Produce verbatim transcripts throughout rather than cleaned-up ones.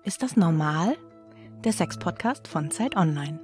Ist das normal? Der Sex-Podcast von Zeit Online.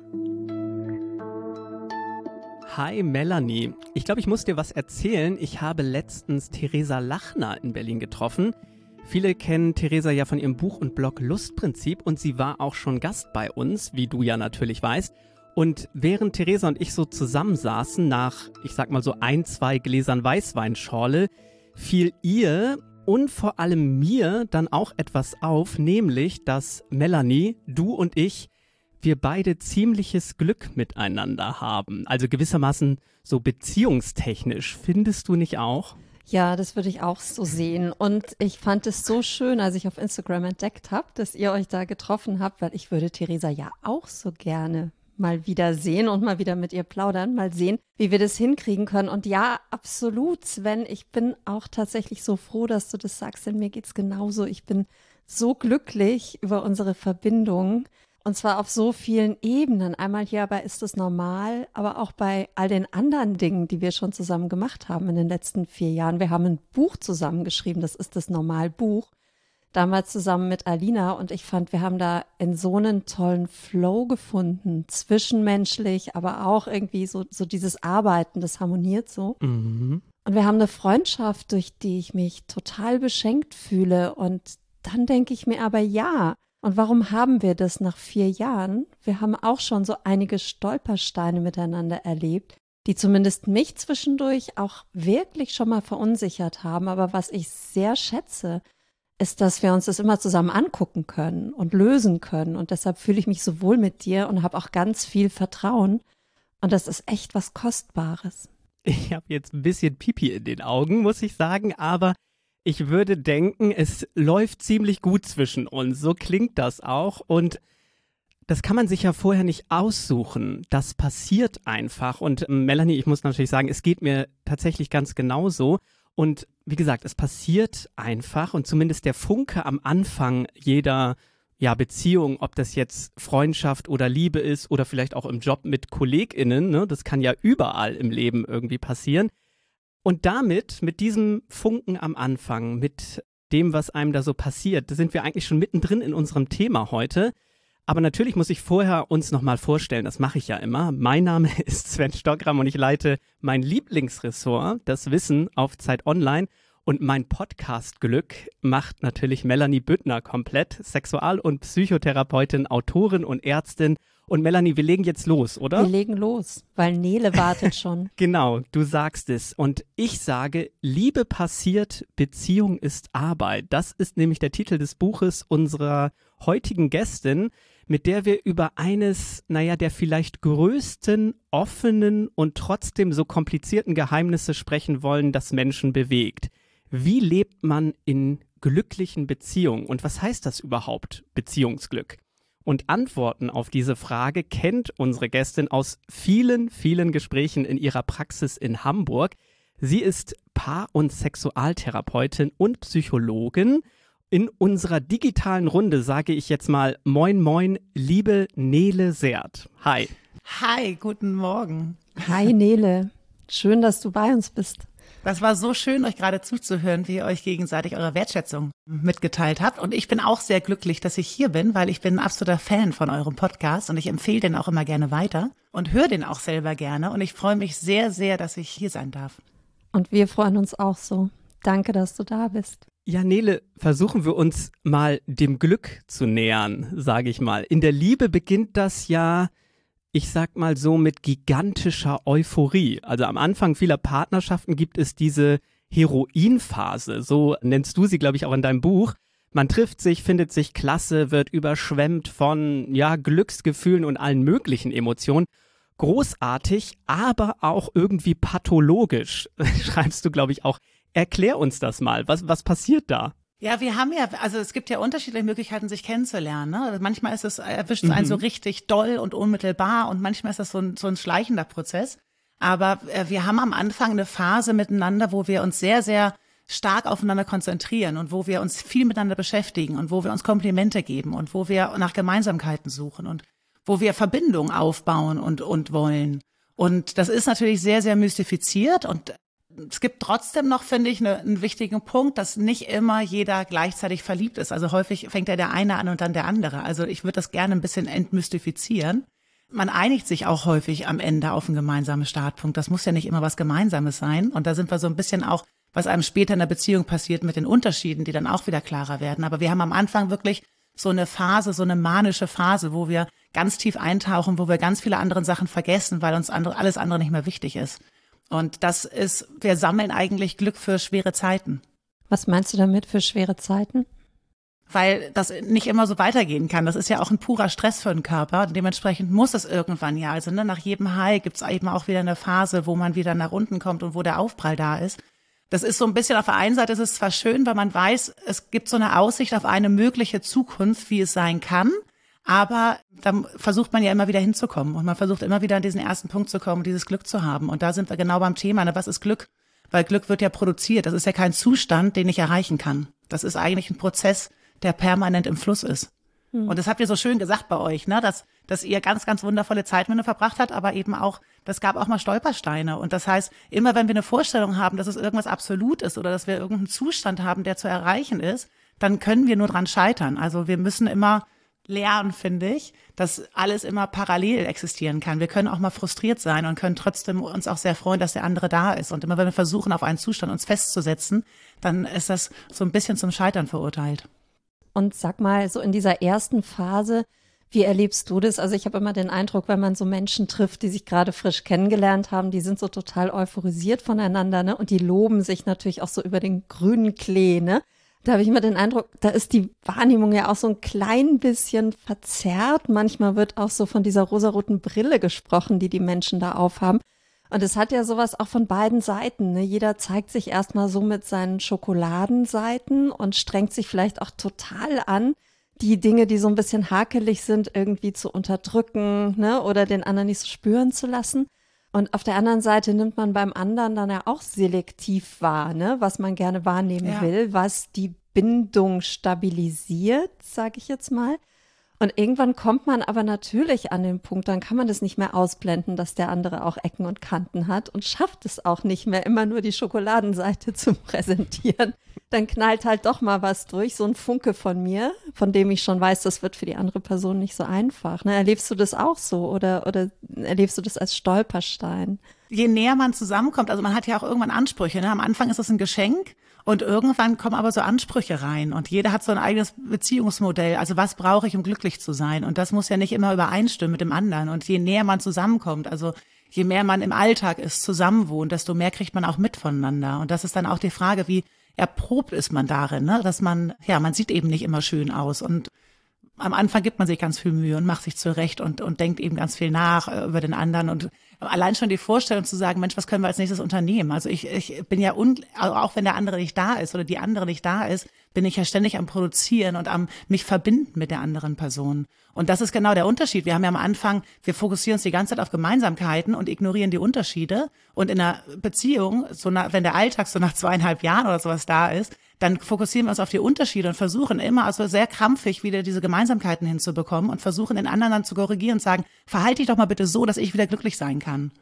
Hi Melanie, ich glaube, ich muss dir was erzählen. Ich habe letztens Theresa Lachner in Berlin getroffen. Viele kennen Theresa ja von ihrem Buch und Blog Lustprinzip und sie war auch schon Gast bei uns, wie du ja natürlich weißt. Und während Theresa und ich so zusammensaßen nach, ich sag mal so ein, zwei Gläsern Weißweinschorle, fiel ihr und vor allem mir dann auch etwas auf, nämlich, dass Melanie, du und ich, wir beide ziemliches Glück miteinander haben. Also gewissermaßen so beziehungstechnisch. Findest du nicht auch? Ja, das würde ich auch so sehen. Und ich fand es so schön, als ich auf Instagram entdeckt habe, dass ihr euch da getroffen habt, weil ich würde Theresa ja auch so gerne mal wieder sehen und mal wieder mit ihr plaudern, mal sehen, wie wir das hinkriegen können. Und ja, absolut, Sven, ich bin auch tatsächlich so froh, dass du das sagst, denn mir geht's genauso. Ich bin so glücklich über unsere Verbindung und zwar auf so vielen Ebenen. Einmal hier bei Ist es normal, aber auch bei all den anderen Dingen, die wir schon zusammen gemacht haben in den letzten vier Jahren. Wir haben ein Buch zusammengeschrieben, das ist das Normal-Buch. Damals zusammen mit Alina und ich fand, wir haben da in so einen tollen Flow gefunden, zwischenmenschlich, aber auch irgendwie so, so dieses Arbeiten, das harmoniert so. Mhm. Und wir haben eine Freundschaft, durch die ich mich total beschenkt fühle und dann denke ich mir aber ja, und warum haben wir das nach vier Jahren? Wir haben auch schon so einige Stolpersteine miteinander erlebt, die zumindest mich zwischendurch auch wirklich schon mal verunsichert haben, aber was ich sehr schätze, ist, dass wir uns das immer zusammen angucken können und lösen können. Und deshalb fühle ich mich so wohl mit dir und habe auch ganz viel Vertrauen. Und das ist echt was Kostbares. Ich habe jetzt ein bisschen Pipi in den Augen, muss ich sagen, aber ich würde denken, es läuft ziemlich gut zwischen uns. So klingt das auch. Und das kann man sich ja vorher nicht aussuchen. Das passiert einfach. Und Melanie, ich muss natürlich sagen, es geht mir tatsächlich ganz genauso. Und wie gesagt, es passiert einfach und zumindest der Funke am Anfang jeder ja, Beziehung, ob das jetzt Freundschaft oder Liebe ist oder vielleicht auch im Job mit KollegInnen, ne, das kann ja überall im Leben irgendwie passieren. Und damit, mit diesem Funken am Anfang, mit dem, was einem da so passiert, da sind wir eigentlich schon mittendrin in unserem Thema heute. Aber natürlich muss ich vorher uns nochmal vorstellen, das mache ich ja immer. Mein Name ist Sven Stockram und ich leite mein Lieblingsressort, das Wissen auf Zeit Online. Und mein Podcast-Glück macht natürlich Melanie Büttner komplett. Sexual- und Psychotherapeutin, Autorin und Ärztin. Und Melanie, wir legen jetzt los, oder? Wir legen los, weil Nele wartet schon. Genau, du sagst es. Und ich sage, Liebe passiert, Beziehung ist Arbeit. Das ist nämlich der Titel des Buches unserer heutigen Gästin, mit der wir über eines, naja, der vielleicht größten, offenen und trotzdem so komplizierten Geheimnisse sprechen wollen, das Menschen bewegt. Wie lebt man in glücklichen Beziehungen? Und was heißt das überhaupt, Beziehungsglück? Und Antworten auf diese Frage kennt unsere Gästin aus vielen, vielen Gesprächen in ihrer Praxis in Hamburg. Sie ist Paar- und Sexualtherapeutin und Psychologin. In unserer digitalen Runde sage ich jetzt mal Moin Moin, liebe Nele Seert. Hi. Hi, guten Morgen. Hi Nele, schön, dass du bei uns bist. Das war so schön, euch gerade zuzuhören, wie ihr euch gegenseitig eure Wertschätzung mitgeteilt habt. Und ich bin auch sehr glücklich, dass ich hier bin, weil ich bin ein absoluter Fan von eurem Podcast und ich empfehle den auch immer gerne weiter und höre den auch selber gerne. Und ich freue mich sehr, sehr, dass ich hier sein darf. Und wir freuen uns auch so. Danke, dass du da bist. Ja, Nele, versuchen wir uns mal dem Glück zu nähern, sage ich mal. In der Liebe beginnt das ja, ich sag mal so, mit gigantischer Euphorie. Also am Anfang vieler Partnerschaften gibt es diese Heroinphase, so nennst du sie, glaube ich, auch in deinem Buch. Man trifft sich, findet sich klasse, wird überschwemmt von, ja, Glücksgefühlen und allen möglichen Emotionen. Großartig, aber auch irgendwie pathologisch, schreibst du, glaube ich, auch. Erklär uns das mal. Was, was passiert da? Ja, wir haben ja, also es gibt ja unterschiedliche Möglichkeiten, sich kennenzulernen. Ne? Manchmal ist es, erwischt es einen so richtig doll und unmittelbar und manchmal ist das so ein, so ein schleichender Prozess. Aber äh, wir haben am Anfang eine Phase miteinander, wo wir uns sehr, sehr stark aufeinander konzentrieren und wo wir uns viel miteinander beschäftigen und wo wir uns Komplimente geben und wo wir nach Gemeinsamkeiten suchen und wo wir Verbindungen aufbauen und, und wollen. Und das ist natürlich sehr, sehr mystifiziert und Es gibt trotzdem noch, finde ich, ne, einen wichtigen Punkt, dass nicht immer jeder gleichzeitig verliebt ist. Also häufig fängt ja der eine an und dann der andere. Also ich würde das gerne ein bisschen entmystifizieren. Man einigt sich auch häufig am Ende auf einen gemeinsamen Startpunkt. Das muss ja nicht immer was Gemeinsames sein. Und da sind wir so ein bisschen auch, was einem später in der Beziehung passiert mit den Unterschieden, die dann auch wieder klarer werden. Aber wir haben am Anfang wirklich so eine Phase, so eine manische Phase, wo wir ganz tief eintauchen, wo wir ganz viele andere Sachen vergessen, weil uns andere, alles andere nicht mehr wichtig ist. Und das ist, wir sammeln eigentlich Glück für schwere Zeiten. Was meinst du damit für schwere Zeiten? Weil das nicht immer so weitergehen kann. Das ist ja auch ein purer Stress für den Körper. Dementsprechend muss es irgendwann ja. Also ne, nach jedem High gibt es eben auch wieder eine Phase, wo man wieder nach unten kommt und wo der Aufprall da ist. Das ist so ein bisschen, auf der einen Seite ist es zwar schön, weil man weiß, es gibt so eine Aussicht auf eine mögliche Zukunft, wie es sein kann. Aber da versucht man ja immer wieder hinzukommen und man versucht immer wieder an diesen ersten Punkt zu kommen, dieses Glück zu haben. Und da sind wir genau beim Thema, ne? Was ist Glück? Weil Glück wird ja produziert. Das ist ja kein Zustand, den ich erreichen kann. Das ist eigentlich ein Prozess, der permanent im Fluss ist. Hm. Und das habt ihr so schön gesagt bei euch, ne? dass, dass ihr ganz, ganz wundervolle Zeit mit mir verbracht habt, aber eben auch, das gab auch mal Stolpersteine. Und das heißt, immer wenn wir eine Vorstellung haben, dass es irgendwas absolut ist oder dass wir irgendeinen Zustand haben, der zu erreichen ist, dann können wir nur dran scheitern. Also wir müssen immer lernen, finde ich, dass alles immer parallel existieren kann. Wir können auch mal frustriert sein und können trotzdem uns auch sehr freuen, dass der andere da ist. Und immer wenn wir versuchen, auf einen Zustand uns festzusetzen, dann ist das so ein bisschen zum Scheitern verurteilt. Und sag mal, so in dieser ersten Phase, wie erlebst du das? Also ich habe immer den Eindruck, wenn man so Menschen trifft, die sich gerade frisch kennengelernt haben, die sind so total euphorisiert voneinander, ne? Und die loben sich natürlich auch so über den grünen Klee, ne? Da habe ich immer den Eindruck, da ist die Wahrnehmung ja auch so ein klein bisschen verzerrt. Manchmal wird auch so von dieser rosaroten Brille gesprochen, die die Menschen da aufhaben. Und es hat ja sowas auch von beiden Seiten, ne? Jeder zeigt sich erstmal so mit seinen Schokoladenseiten und strengt sich vielleicht auch total an, die Dinge, die so ein bisschen hakelig sind, irgendwie zu unterdrücken, ne? Oder den anderen nicht so spüren zu lassen. Und auf der anderen Seite nimmt man beim anderen dann ja auch selektiv wahr, ne? Was man gerne wahrnehmen ja. will, was die Bindung stabilisiert, sage ich jetzt mal. Und irgendwann kommt man aber natürlich an den Punkt, dann kann man das nicht mehr ausblenden, dass der andere auch Ecken und Kanten hat und schafft es auch nicht mehr, immer nur die Schokoladenseite zu präsentieren. Dann knallt halt doch mal was durch, so ein Funke von mir, von dem ich schon weiß, das wird für die andere Person nicht so einfach. Ne? Erlebst du das auch so oder, oder erlebst du das als Stolperstein? Je näher man zusammenkommt, also man hat ja auch irgendwann Ansprüche. Ne? Am Anfang ist es ein Geschenk. Und irgendwann kommen aber so Ansprüche rein und jeder hat so ein eigenes Beziehungsmodell. Also was brauche ich, um glücklich zu sein? Und das muss ja nicht immer übereinstimmen mit dem anderen. Und je näher man zusammenkommt, also je mehr man im Alltag ist, zusammenwohnt, desto mehr kriegt man auch mit voneinander. Und das ist dann auch die Frage, wie erprobt ist man darin, ne? Dass man, ja, man sieht eben nicht immer schön aus und am Anfang gibt man sich ganz viel Mühe und macht sich zurecht und, und denkt eben ganz viel nach über den anderen und allein schon die Vorstellung zu sagen, Mensch, was können wir als nächstes unternehmen? Also ich, ich bin ja, un, auch wenn der andere nicht da ist oder die andere nicht da ist, bin ich ja ständig am Produzieren und am mich verbinden mit der anderen Person. Und das ist genau der Unterschied. Wir haben ja am Anfang, wir fokussieren uns die ganze Zeit auf Gemeinsamkeiten und ignorieren die Unterschiede. Und in einer Beziehung, so nach, wenn der Alltag so nach zweieinhalb Jahren oder sowas da ist, dann fokussieren wir uns auf die Unterschiede und versuchen immer also sehr krampfig wieder diese Gemeinsamkeiten hinzubekommen und versuchen den anderen dann zu korrigieren und sagen, verhalte dich doch mal bitte so, dass ich wieder glücklich sein kann.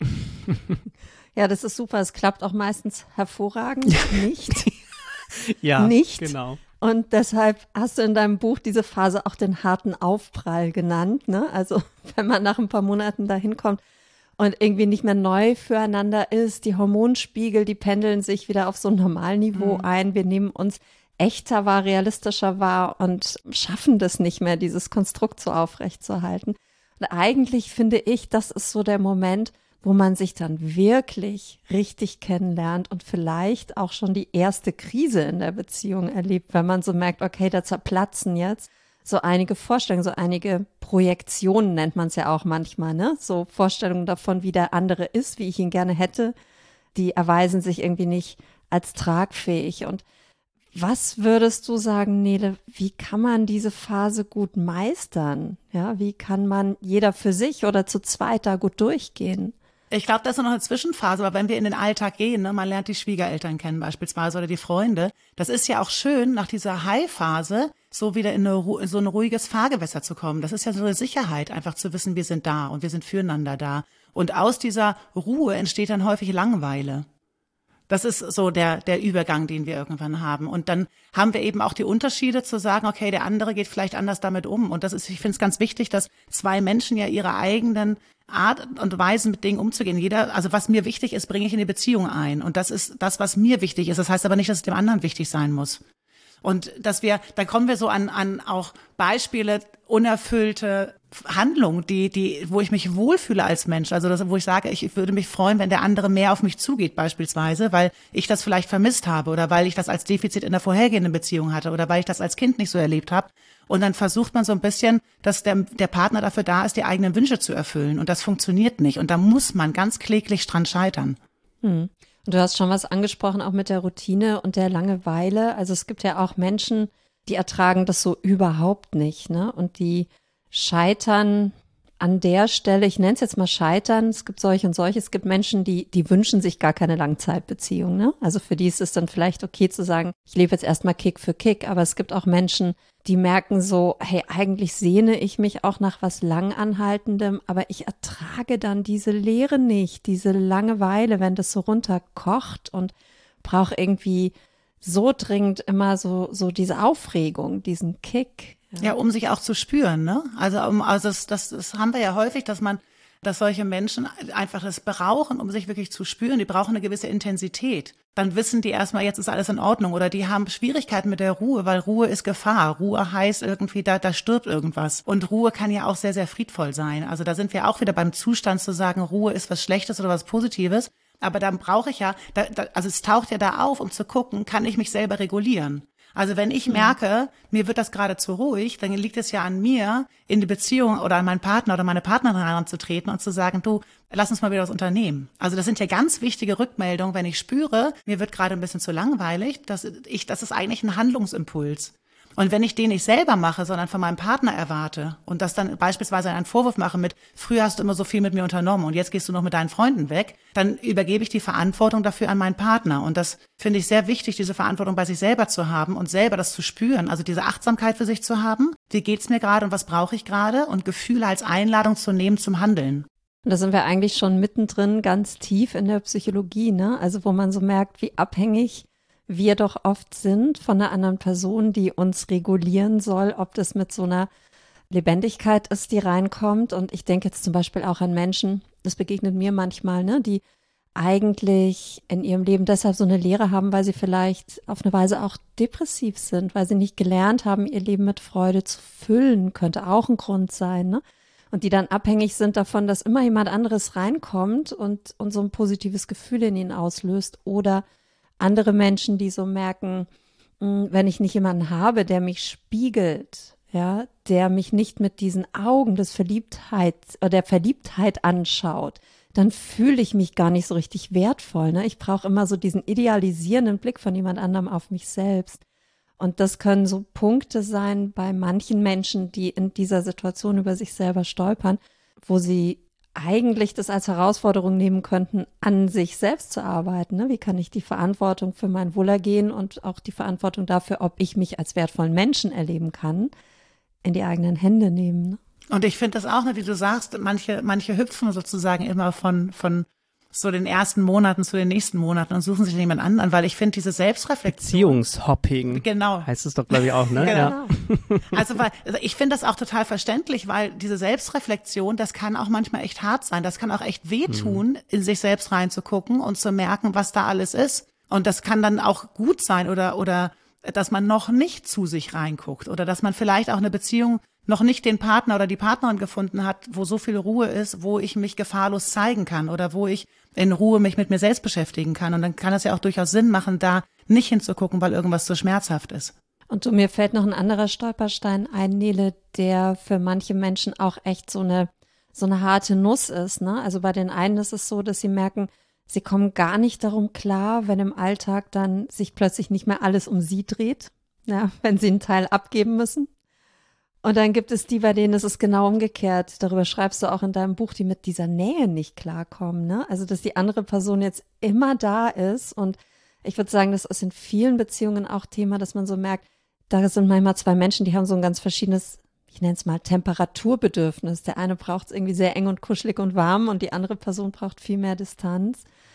Ja, das ist super. Es klappt auch meistens hervorragend. Nicht. Ja, nicht. Genau. Und deshalb hast du in deinem Buch diese Phase auch den harten Aufprall genannt, ne? Also wenn man nach ein paar Monaten dahin kommt und irgendwie nicht mehr neu füreinander ist, die Hormonspiegel, die pendeln sich wieder auf so ein Normalniveau mhm. ein. Wir nehmen uns echter wahr, realistischer wahr und schaffen das nicht mehr, dieses Konstrukt so aufrechtzuerhalten. Und eigentlich finde ich, das ist so der Moment, wo man sich dann wirklich richtig kennenlernt und vielleicht auch schon die erste Krise in der Beziehung erlebt, wenn man so merkt, okay, da zerplatzen jetzt so einige Vorstellungen, so einige Projektionen nennt man es ja auch manchmal, ne? So Vorstellungen davon, wie der andere ist, wie ich ihn gerne hätte, die erweisen sich irgendwie nicht als tragfähig. Und was würdest du sagen, Nele, wie kann man diese Phase gut meistern? Ja, wie kann man jeder für sich oder zu zweit da gut durchgehen? Ich glaube, das ist noch eine Zwischenphase, aber wenn wir in den Alltag gehen, ne, man lernt die Schwiegereltern kennen beispielsweise oder die Freunde, das ist ja auch schön, nach dieser High-Phase so wieder in, eine, in so ein ruhiges Fahrgewässer zu kommen. Das ist ja so eine Sicherheit, einfach zu wissen, wir sind da und wir sind füreinander da. Und aus dieser Ruhe entsteht dann häufig Langeweile. Das ist so der, der Übergang, den wir irgendwann haben. Und dann haben wir eben auch die Unterschiede zu sagen, okay, der andere geht vielleicht anders damit um. Und das ist, ich finde es ganz wichtig, dass zwei Menschen ja ihre eigenen Art und Weisen mit Dingen umzugehen. Jeder, also was mir wichtig ist, bringe ich in die Beziehung ein. Und das ist das, was mir wichtig ist. Das heißt aber nicht, dass es dem anderen wichtig sein muss. Und dass wir, da kommen wir so an, an auch Beispiele, unerfüllte Handlungen, die, die, wo ich mich wohlfühle als Mensch. Also das, wo ich sage, ich würde mich freuen, wenn der andere mehr auf mich zugeht beispielsweise, weil ich das vielleicht vermisst habe oder weil ich das als Defizit in der vorhergehenden Beziehung hatte oder weil ich das als Kind nicht so erlebt habe. Und dann versucht man so ein bisschen, dass der, der Partner dafür da ist, die eigenen Wünsche zu erfüllen. Und das funktioniert nicht. Und da muss man ganz kläglich dran scheitern. Hm. Und du hast schon was angesprochen, auch mit der Routine und der Langeweile. Also es gibt ja auch Menschen, die ertragen das so überhaupt nicht, ne? Und die scheitern an der Stelle, ich nenne es jetzt mal scheitern, es gibt solche und solche, es gibt Menschen, die die wünschen sich gar keine Langzeitbeziehung, ne? Also für die ist es dann vielleicht okay zu sagen, ich lebe jetzt erstmal Kick für Kick, aber es gibt auch Menschen, die merken so, hey, eigentlich sehne ich mich auch nach was Langanhaltendem, aber ich ertrage dann diese Leere nicht, diese Langeweile, wenn das so runterkocht und brauche irgendwie so dringend immer so, so diese Aufregung, diesen Kick. Ja, ja, um sich auch zu spüren, ne? Also, um, also das, das, das haben wir ja häufig, dass man, dass solche Menschen einfach das brauchen, um sich wirklich zu spüren. Die brauchen eine gewisse Intensität. Dann wissen die erstmal, jetzt ist alles in Ordnung. Oder die haben Schwierigkeiten mit der Ruhe, weil Ruhe ist Gefahr. Ruhe heißt irgendwie, da, da stirbt irgendwas. Und Ruhe kann ja auch sehr, sehr friedvoll sein. Also da sind wir auch wieder beim Zustand zu sagen, Ruhe ist was Schlechtes oder was Positives. Aber dann brauche ich ja, da, da, also es taucht ja da auf, um zu gucken, kann ich mich selber regulieren? Also wenn ich merke, mir wird das gerade zu ruhig, dann liegt es ja an mir, in die Beziehung oder an meinen Partner oder meine Partnerin heranzutreten und zu sagen, du, lass uns mal wieder was unternehmen. Also das sind ja ganz wichtige Rückmeldungen, wenn ich spüre, mir wird gerade ein bisschen zu langweilig, dass ich, das ist eigentlich ein Handlungsimpuls. Und wenn ich den nicht selber mache, sondern von meinem Partner erwarte und das dann beispielsweise einen Vorwurf mache mit, früher hast du immer so viel mit mir unternommen und jetzt gehst du noch mit deinen Freunden weg, dann übergebe ich die Verantwortung dafür an meinen Partner. Und das finde ich sehr wichtig, diese Verantwortung bei sich selber zu haben und selber das zu spüren, also diese Achtsamkeit für sich zu haben. Wie geht's mir gerade und was brauche ich gerade? Und Gefühle als Einladung zu nehmen zum Handeln. Und da sind wir eigentlich schon mittendrin, ganz tief in der Psychologie, ne? Also wo man so merkt, wie abhängig wir doch oft sind von einer anderen Person, die uns regulieren soll, ob das mit so einer Lebendigkeit ist, die reinkommt. Und ich denke jetzt zum Beispiel auch an Menschen, das begegnet mir manchmal, ne, die eigentlich in ihrem Leben deshalb so eine Leere haben, weil sie vielleicht auf eine Weise auch depressiv sind, weil sie nicht gelernt haben, ihr Leben mit Freude zu füllen, könnte auch ein Grund sein, ne? Und die dann abhängig sind davon, dass immer jemand anderes reinkommt und, und so ein positives Gefühl in ihnen auslöst. Oder andere Menschen, die so merken, mh, wenn ich nicht jemanden habe, der mich spiegelt, ja, der mich nicht mit diesen Augen des Verliebtheit oder der Verliebtheit anschaut, dann fühle ich mich gar nicht so richtig wertvoll, ne? Ich brauche immer so diesen idealisierenden Blick von jemand anderem auf mich selbst. Und das können so Punkte sein bei manchen Menschen, die in dieser Situation über sich selber stolpern, wo sie eigentlich das als Herausforderung nehmen könnten, an sich selbst zu arbeiten. Ne? Wie kann ich die Verantwortung für mein Wohlergehen und auch die Verantwortung dafür, ob ich mich als wertvollen Menschen erleben kann, in die eigenen Hände nehmen. Ne? Und ich finde das auch, ne, wie du sagst, manche, manche hüpfen sozusagen immer von, von so den ersten Monaten zu den nächsten Monaten und suchen sich jemand anderen, weil ich finde diese Selbstreflexion. Beziehungshopping. Genau. Heißt es doch, glaube ich, auch, ne? Genau. Ja. Also, weil, also ich finde das auch total verständlich, weil diese Selbstreflexion, das kann auch manchmal echt hart sein. Das kann auch echt wehtun, mhm. in sich selbst reinzugucken und zu merken, was da alles ist. Und das kann dann auch gut sein oder, oder, dass man noch nicht zu sich reinguckt oder dass man vielleicht auch eine Beziehung noch nicht den Partner oder die Partnerin gefunden hat, wo so viel Ruhe ist, wo ich mich gefahrlos zeigen kann oder wo ich in Ruhe mich mit mir selbst beschäftigen kann. Und dann kann es ja auch durchaus Sinn machen, da nicht hinzugucken, weil irgendwas so schmerzhaft ist. Und du, mir fällt noch ein anderer Stolperstein ein, Nele, der für manche Menschen auch echt so eine, so eine harte Nuss ist, ne? Also bei den einen ist es so, dass sie merken, sie kommen gar nicht darum klar, wenn im Alltag dann sich plötzlich nicht mehr alles um sie dreht, ja, wenn sie einen Teil abgeben müssen. Und dann gibt es die, bei denen ist es genau umgekehrt. Darüber schreibst du auch in deinem Buch, die mit dieser Nähe nicht klarkommen, ne? Also, dass die andere Person jetzt immer da ist. Und ich würde sagen, das ist in vielen Beziehungen auch Thema, dass man so merkt, da sind manchmal zwei Menschen, die haben so ein ganz verschiedenes, ich nenne es mal Temperaturbedürfnis. Der eine braucht es irgendwie sehr eng und kuschelig und warm und die andere Person braucht viel mehr Distanz.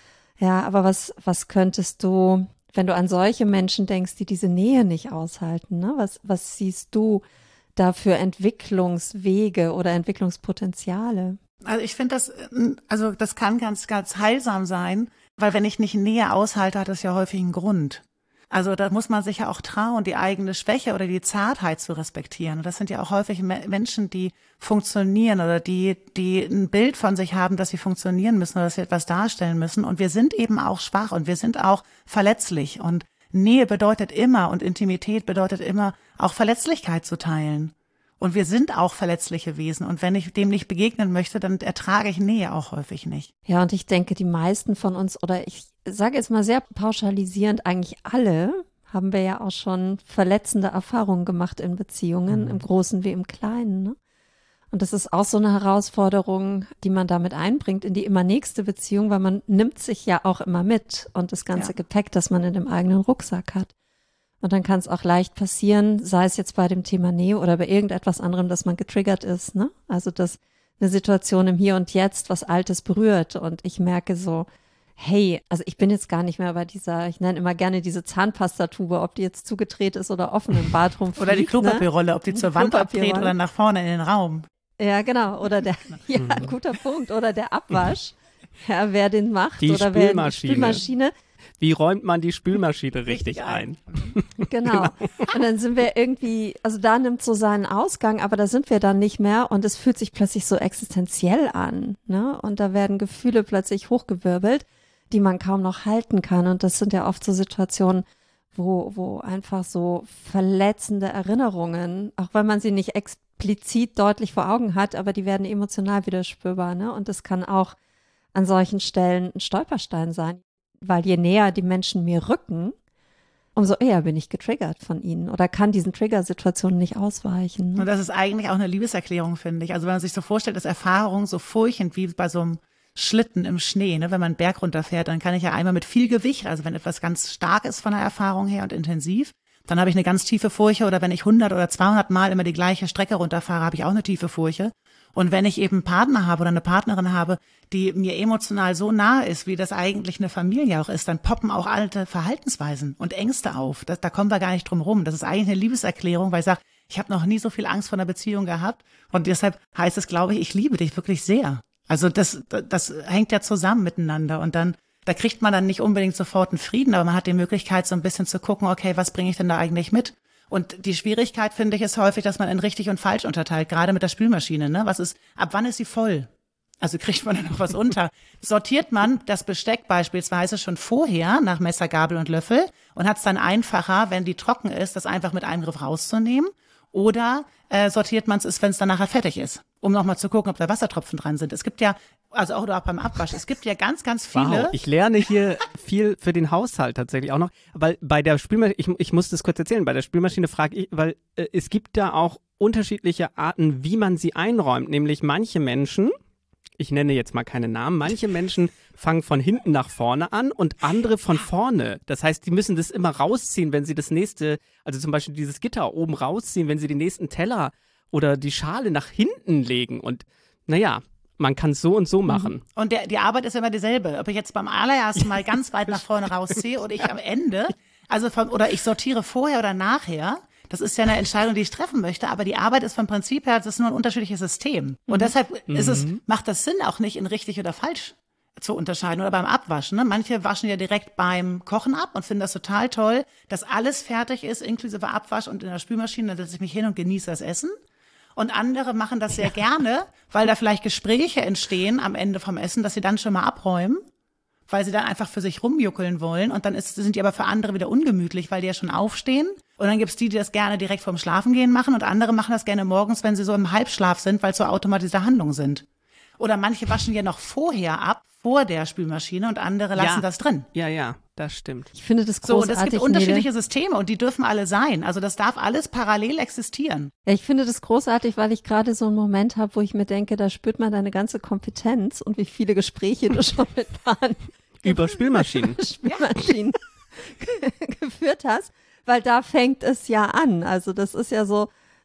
Ja, aber was, was könntest du, wenn du an solche Menschen denkst, die diese Nähe nicht aushalten, ne? Was, was siehst du da für Entwicklungswege oder Entwicklungspotenziale? Also ich finde das, also das kann ganz, ganz heilsam sein, weil wenn ich nicht Nähe aushalte, hat das ja häufig einen Grund. Also da muss man sich ja auch trauen, die eigene Schwäche oder die Zartheit zu respektieren. Und das sind ja auch häufig Me- Menschen, die funktionieren oder die, die ein Bild von sich haben, dass sie funktionieren müssen oder dass sie etwas darstellen müssen. Und wir sind eben auch schwach und wir sind auch verletzlich. Und Nähe bedeutet immer und Intimität bedeutet immer, auch Verletzlichkeit zu teilen. Und wir sind auch verletzliche Wesen. Und wenn ich dem nicht begegnen möchte, dann ertrage ich Nähe auch häufig nicht. Ja, und ich denke, die meisten von uns, oder ich sage jetzt mal sehr pauschalisierend, eigentlich alle, haben wir ja auch schon verletzende Erfahrungen gemacht in Beziehungen, mhm. im Großen wie im Kleinen. Ne? Und das ist auch so eine Herausforderung, die man damit einbringt in die immer nächste Beziehung, weil man nimmt sich ja auch immer mit und das ganze ja. Gepäck, das man in dem eigenen Rucksack hat. Und dann kann es auch leicht passieren, sei es jetzt bei dem Thema Nähe oder bei irgendetwas anderem, dass man getriggert ist, ne? Also, dass eine Situation im Hier und Jetzt was Altes berührt und ich merke so, hey, also ich bin jetzt gar nicht mehr bei dieser, ich nenne immer gerne diese Zahnpastatube, ob die jetzt zugedreht ist oder offen im Bad rumfliegt. Oder die Klopapierrolle, ne? Ob die zur Wand abdreht oder nach vorne in den Raum. Ja, genau. Oder der, ja, ein guter Punkt. Oder der Abwasch, ja, wer den macht. Die oder Spülmaschine. wer die Spülmaschine. Wie räumt man die Spülmaschine richtig ein? Genau. Und dann sind wir irgendwie, also da nimmt so seinen Ausgang, aber da sind wir dann nicht mehr und es fühlt sich plötzlich so existenziell an, ne? Und da werden Gefühle plötzlich hochgewirbelt, die man kaum noch halten kann. Und das sind ja oft so Situationen, wo, wo einfach so verletzende Erinnerungen, auch wenn man sie nicht explizit deutlich vor Augen hat, aber die werden emotional wieder spürbar, ne? Und das kann auch an solchen Stellen ein Stolperstein sein. Weil je näher die Menschen mir rücken, umso eher bin ich getriggert von ihnen oder kann diesen Triggersituationen nicht ausweichen. Und das ist eigentlich auch eine Liebeserklärung, finde ich. Also wenn man sich so vorstellt, dass Erfahrung so furchtend wie bei so einem Schlitten im Schnee, ne? Wenn man einen Berg runterfährt, dann kann ich ja einmal mit viel Gewicht, also wenn etwas ganz stark ist von der Erfahrung her und intensiv, dann habe ich eine ganz tiefe Furche oder wenn ich hundert oder zweihundert Mal immer die gleiche Strecke runterfahre, habe ich auch eine tiefe Furche. Und wenn ich eben einen Partner habe oder eine Partnerin habe, die mir emotional so nahe ist, wie das eigentlich eine Familie auch ist, dann poppen auch alte Verhaltensweisen und Ängste auf. Das, da kommen wir gar nicht drum rum. Das ist eigentlich eine Liebeserklärung, weil ich sage, ich habe noch nie so viel Angst vor einer Beziehung gehabt. Und deshalb heißt es, glaube ich, ich liebe dich wirklich sehr. Also das, das hängt ja zusammen miteinander. Und dann, da kriegt man dann nicht unbedingt sofort einen Frieden, aber man hat die Möglichkeit, so ein bisschen zu gucken, okay, was bringe ich denn da eigentlich mit? Und die Schwierigkeit, finde ich, ist häufig, dass man in richtig und falsch unterteilt, gerade mit der Spülmaschine, ne? Was ist, ab wann ist sie voll? Also kriegt man da noch was unter? Sortiert man das Besteck beispielsweise schon vorher nach Messer, Gabel und Löffel und hat es dann einfacher, wenn die trocken ist, das einfach mit einem Griff rauszunehmen? Oder äh, sortiert man es, wenn es dann nachher fertig ist, um nochmal zu gucken, ob da Wassertropfen dran sind. Es gibt ja, also auch, auch beim Abwasch, es gibt ja ganz, ganz viele. Wow, ich lerne hier viel für den Haushalt tatsächlich auch noch. Weil bei der Spülmaschine, ich, ich muss das kurz erzählen, bei der Spülmaschine frage ich, weil äh, es gibt da auch unterschiedliche Arten, wie man sie einräumt. Nämlich manche Menschen, ich nenne jetzt mal keine Namen, manche Menschen fangen von hinten nach vorne an und andere von vorne. Das heißt, die müssen das immer rausziehen, wenn sie das nächste, also zum Beispiel dieses Gitter oben rausziehen, wenn sie den nächsten Teller oder die Schale nach hinten legen. Und naja, man kann es so und so machen. Und der, die Arbeit ist immer dieselbe. Ob ich jetzt beim allerersten Mal ganz weit nach vorne rausziehe oder ich am Ende, also von, oder ich sortiere vorher oder nachher, das ist ja eine Entscheidung, die ich treffen möchte, aber die Arbeit ist vom Prinzip her, das ist nur ein unterschiedliches System. Und mhm. deshalb ist es, macht das Sinn, auch nicht in richtig oder falsch zu unterscheiden oder beim Abwaschen. Ne? Manche waschen ja direkt beim Kochen ab und finden das total toll, dass alles fertig ist, inklusive Abwasch und in der Spülmaschine, dann setze ich mich hin und genieße das Essen. Und andere machen das sehr gerne, weil da vielleicht Gespräche entstehen am Ende vom Essen, dass sie dann schon mal abräumen, weil sie dann einfach für sich rumjuckeln wollen. Und dann ist, sind die aber für andere wieder ungemütlich, weil die ja schon aufstehen. Und dann gibt's die, die das gerne direkt vorm Schlafengehen machen. Und andere machen das gerne morgens, wenn sie so im Halbschlaf sind, weil es so automatisierte Handlungen sind. Oder manche waschen ja noch vorher ab, vor der Spülmaschine, und andere lassen ja. das drin. Ja, ja, das stimmt. Ich finde das großartig. So, und es gibt unterschiedliche Nele. Systeme und die dürfen alle sein. Also das darf alles parallel existieren. Ja, ich finde das großartig, weil ich gerade so einen Moment habe, wo ich mir denke, da spürt man deine ganze Kompetenz und wie viele Gespräche du schon mit Paaren über Spülmaschinen, Spülmaschinen geführt hast, weil da fängt es ja an. Also das ist ja so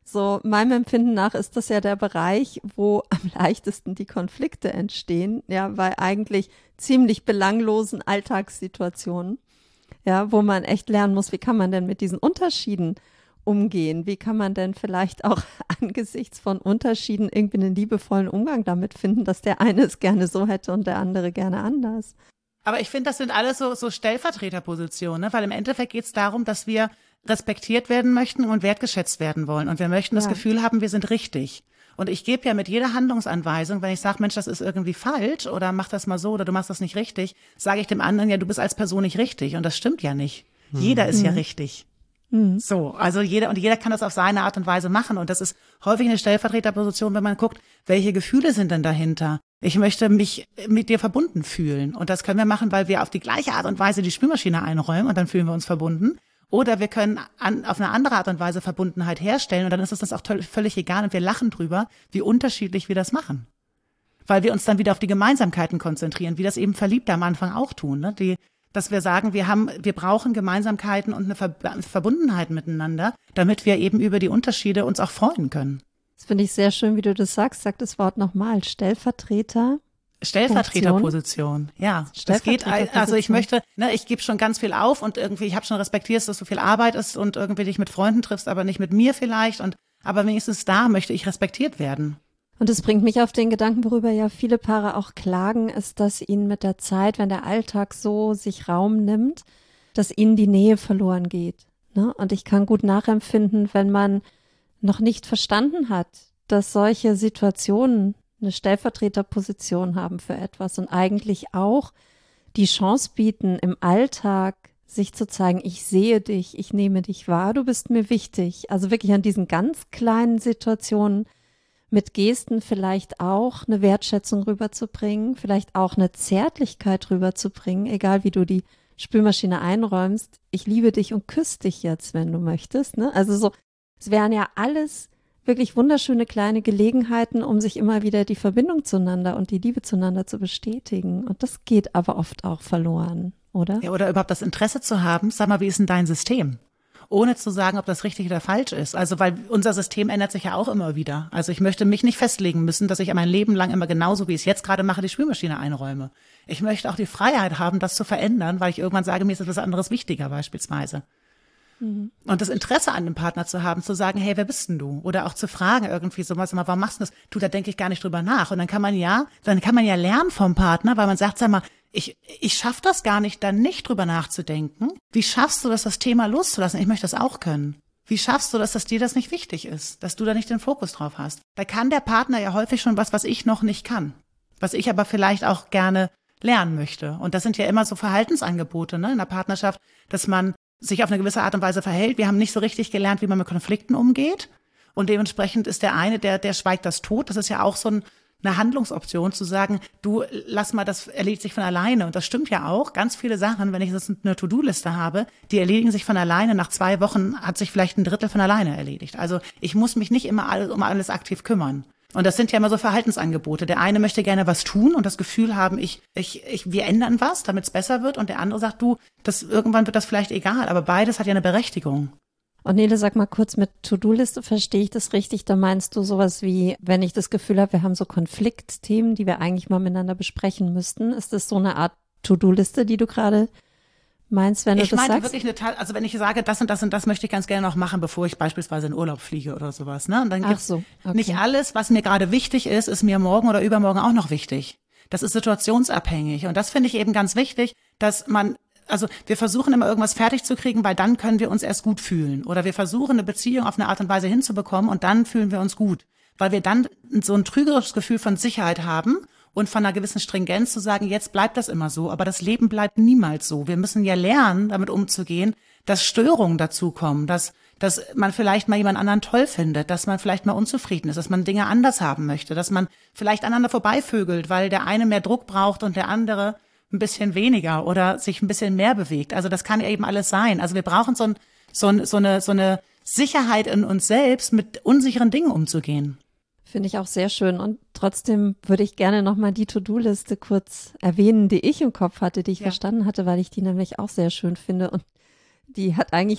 So meinem Empfinden nach ist das ja der Bereich, wo am leichtesten die Konflikte entstehen, ja, bei eigentlich ziemlich belanglosen Alltagssituationen, ja, wo man echt lernen muss, wie kann man denn mit diesen Unterschieden umgehen? Wie kann man denn vielleicht auch angesichts von Unterschieden irgendwie einen liebevollen Umgang damit finden, dass der eine es gerne so hätte und der andere gerne anders? Aber ich finde, das sind alles so, so Stellvertreterpositionen, ne? Weil im Endeffekt geht es darum, dass wir respektiert werden möchten und wertgeschätzt werden wollen. Und wir möchten das Ja. Gefühl haben, wir sind richtig. Und ich gebe ja mit jeder Handlungsanweisung, wenn ich sage, Mensch, das ist irgendwie falsch oder mach das mal so oder du machst das nicht richtig, sage ich dem anderen, ja, du bist als Person nicht richtig. Und das stimmt ja nicht. Hm. Jeder ist hm. ja richtig. Hm. So, also jeder, und jeder kann das auf seine Art und Weise machen. Und das ist häufig eine Stellvertreterposition, wenn man guckt, welche Gefühle sind denn dahinter? Ich möchte mich mit dir verbunden fühlen. Und das können wir machen, weil wir auf die gleiche Art und Weise die Spülmaschine einräumen und dann fühlen wir uns verbunden. Oder wir können an, auf eine andere Art und Weise Verbundenheit herstellen und dann ist uns das auch toll, völlig egal und wir lachen drüber, wie unterschiedlich wir das machen. Weil wir uns dann wieder auf die Gemeinsamkeiten konzentrieren, wie das eben Verliebte am Anfang auch tun, ne? Die, dass wir sagen, wir haben, wir brauchen Gemeinsamkeiten und eine Ver- Verbundenheit miteinander, damit wir eben über die Unterschiede uns auch freuen können. Das finde ich sehr schön, wie du das sagst. Sag das Wort nochmal. Stellvertreter. Stellvertreterposition, ja. Das geht, also ich möchte, ne, ich gebe schon ganz viel auf und irgendwie, ich habe schon respektiert, dass so viel Arbeit ist und irgendwie dich mit Freunden triffst, aber nicht mit mir vielleicht und, aber wenigstens da möchte ich respektiert werden. Und es bringt mich auf den Gedanken, worüber ja viele Paare auch klagen, ist, dass ihnen mit der Zeit, wenn der Alltag so sich Raum nimmt, dass ihnen die Nähe verloren geht, ne? Und ich kann gut nachempfinden, wenn man noch nicht verstanden hat, dass solche Situationen eine Stellvertreterposition haben für etwas und eigentlich auch die Chance bieten, im Alltag sich zu zeigen, ich sehe dich, ich nehme dich wahr, du bist mir wichtig. Also wirklich an diesen ganz kleinen Situationen mit Gesten vielleicht auch eine Wertschätzung rüberzubringen, vielleicht auch eine Zärtlichkeit rüberzubringen, egal wie du die Spülmaschine einräumst. Ich liebe dich und küsse dich jetzt, wenn du möchtest, ne? Also so, es wären ja alles wirklich wunderschöne kleine Gelegenheiten, um sich immer wieder die Verbindung zueinander und die Liebe zueinander zu bestätigen. Und das geht aber oft auch verloren, oder? Ja, oder überhaupt das Interesse zu haben, sag mal, wie ist denn dein System? Ohne zu sagen, ob das richtig oder falsch ist. Also, weil unser System ändert sich ja auch immer wieder. Also ich möchte mich nicht festlegen müssen, dass ich mein Leben lang immer genauso, wie ich es jetzt gerade mache, die Spülmaschine einräume. Ich möchte auch die Freiheit haben, das zu verändern, weil ich irgendwann sage, mir ist etwas anderes wichtiger beispielsweise. Und das Interesse an dem Partner zu haben, zu sagen, hey, wer bist denn du? Oder auch zu fragen irgendwie so, was, warum machst du das? Du, da denke ich gar nicht drüber nach. Und dann kann man ja, dann kann man ja lernen vom Partner, weil man sagt, sag mal, ich, ich schaff das gar nicht, dann nicht drüber nachzudenken. Wie schaffst du das, das Thema loszulassen? Ich möchte das auch können. Wie schaffst du das, dass dir das nicht wichtig ist? Dass du da nicht den Fokus drauf hast? Da kann der Partner ja häufig schon was, was ich noch nicht kann. Was ich aber vielleicht auch gerne lernen möchte. Und das sind ja immer so Verhaltensangebote, ne, in der Partnerschaft, dass man sich auf eine gewisse Art und Weise verhält. Wir haben nicht so richtig gelernt, wie man mit Konflikten umgeht. Und dementsprechend ist der eine, der, der schweigt das tot. Das ist ja auch so ein, eine Handlungsoption, zu sagen, du, lass mal, das erledigt sich von alleine. Und das stimmt ja auch. Ganz viele Sachen, wenn ich das eine To-Do-Liste habe, die erledigen sich von alleine. Nach zwei Wochen hat sich vielleicht ein Drittel von alleine erledigt. Also ich muss mich nicht immer alles, um alles aktiv kümmern. Und das sind ja immer so Verhaltensangebote. Der eine möchte gerne was tun und das Gefühl haben, ich, ich, ich, wir ändern was, damit es besser wird. Und der andere sagt, du, das, irgendwann wird das vielleicht egal. Aber beides hat ja eine Berechtigung. Und Nele, sag mal kurz, mit To-Do-Liste verstehe ich das richtig? Da meinst du sowas wie, wenn ich das Gefühl habe, wir haben so Konfliktthemen, die wir eigentlich mal miteinander besprechen müssten. Ist das so eine Art To-Do-Liste, die du gerade meinst, wenn du ich das meinte sagst? wirklich eine, also wenn ich sage, das und das und das möchte ich ganz gerne noch machen, bevor ich beispielsweise in Urlaub fliege oder sowas, ne? Und dann Ach so, okay. Nicht alles, was mir gerade wichtig ist, ist mir morgen oder übermorgen auch noch wichtig. Das ist situationsabhängig. Und das finde ich eben ganz wichtig, dass man, also wir versuchen immer irgendwas fertig zu kriegen, weil dann können wir uns erst gut fühlen. Oder wir versuchen eine Beziehung auf eine Art und Weise hinzubekommen und dann fühlen wir uns gut. Weil wir dann so ein trügerisches Gefühl von Sicherheit haben und von einer gewissen Stringenz zu sagen, jetzt bleibt das immer so, aber das Leben bleibt niemals so. Wir müssen ja lernen, damit umzugehen, dass Störungen dazukommen, dass, dass man vielleicht mal jemand anderen toll findet, dass man vielleicht mal unzufrieden ist, dass man Dinge anders haben möchte, dass man vielleicht aneinander vorbeivögelt, weil der eine mehr Druck braucht und der andere ein bisschen weniger oder sich ein bisschen mehr bewegt. Also das kann eben alles sein. Also wir brauchen so, ein, so, ein, so, eine, so eine Sicherheit in uns selbst, mit unsicheren Dingen umzugehen. Finde ich auch sehr schön. Und trotzdem würde ich gerne nochmal die To-Do-Liste kurz erwähnen, die ich im Kopf hatte, die ich ja. verstanden hatte, weil ich die nämlich auch sehr schön finde. Und die hat eigentlich das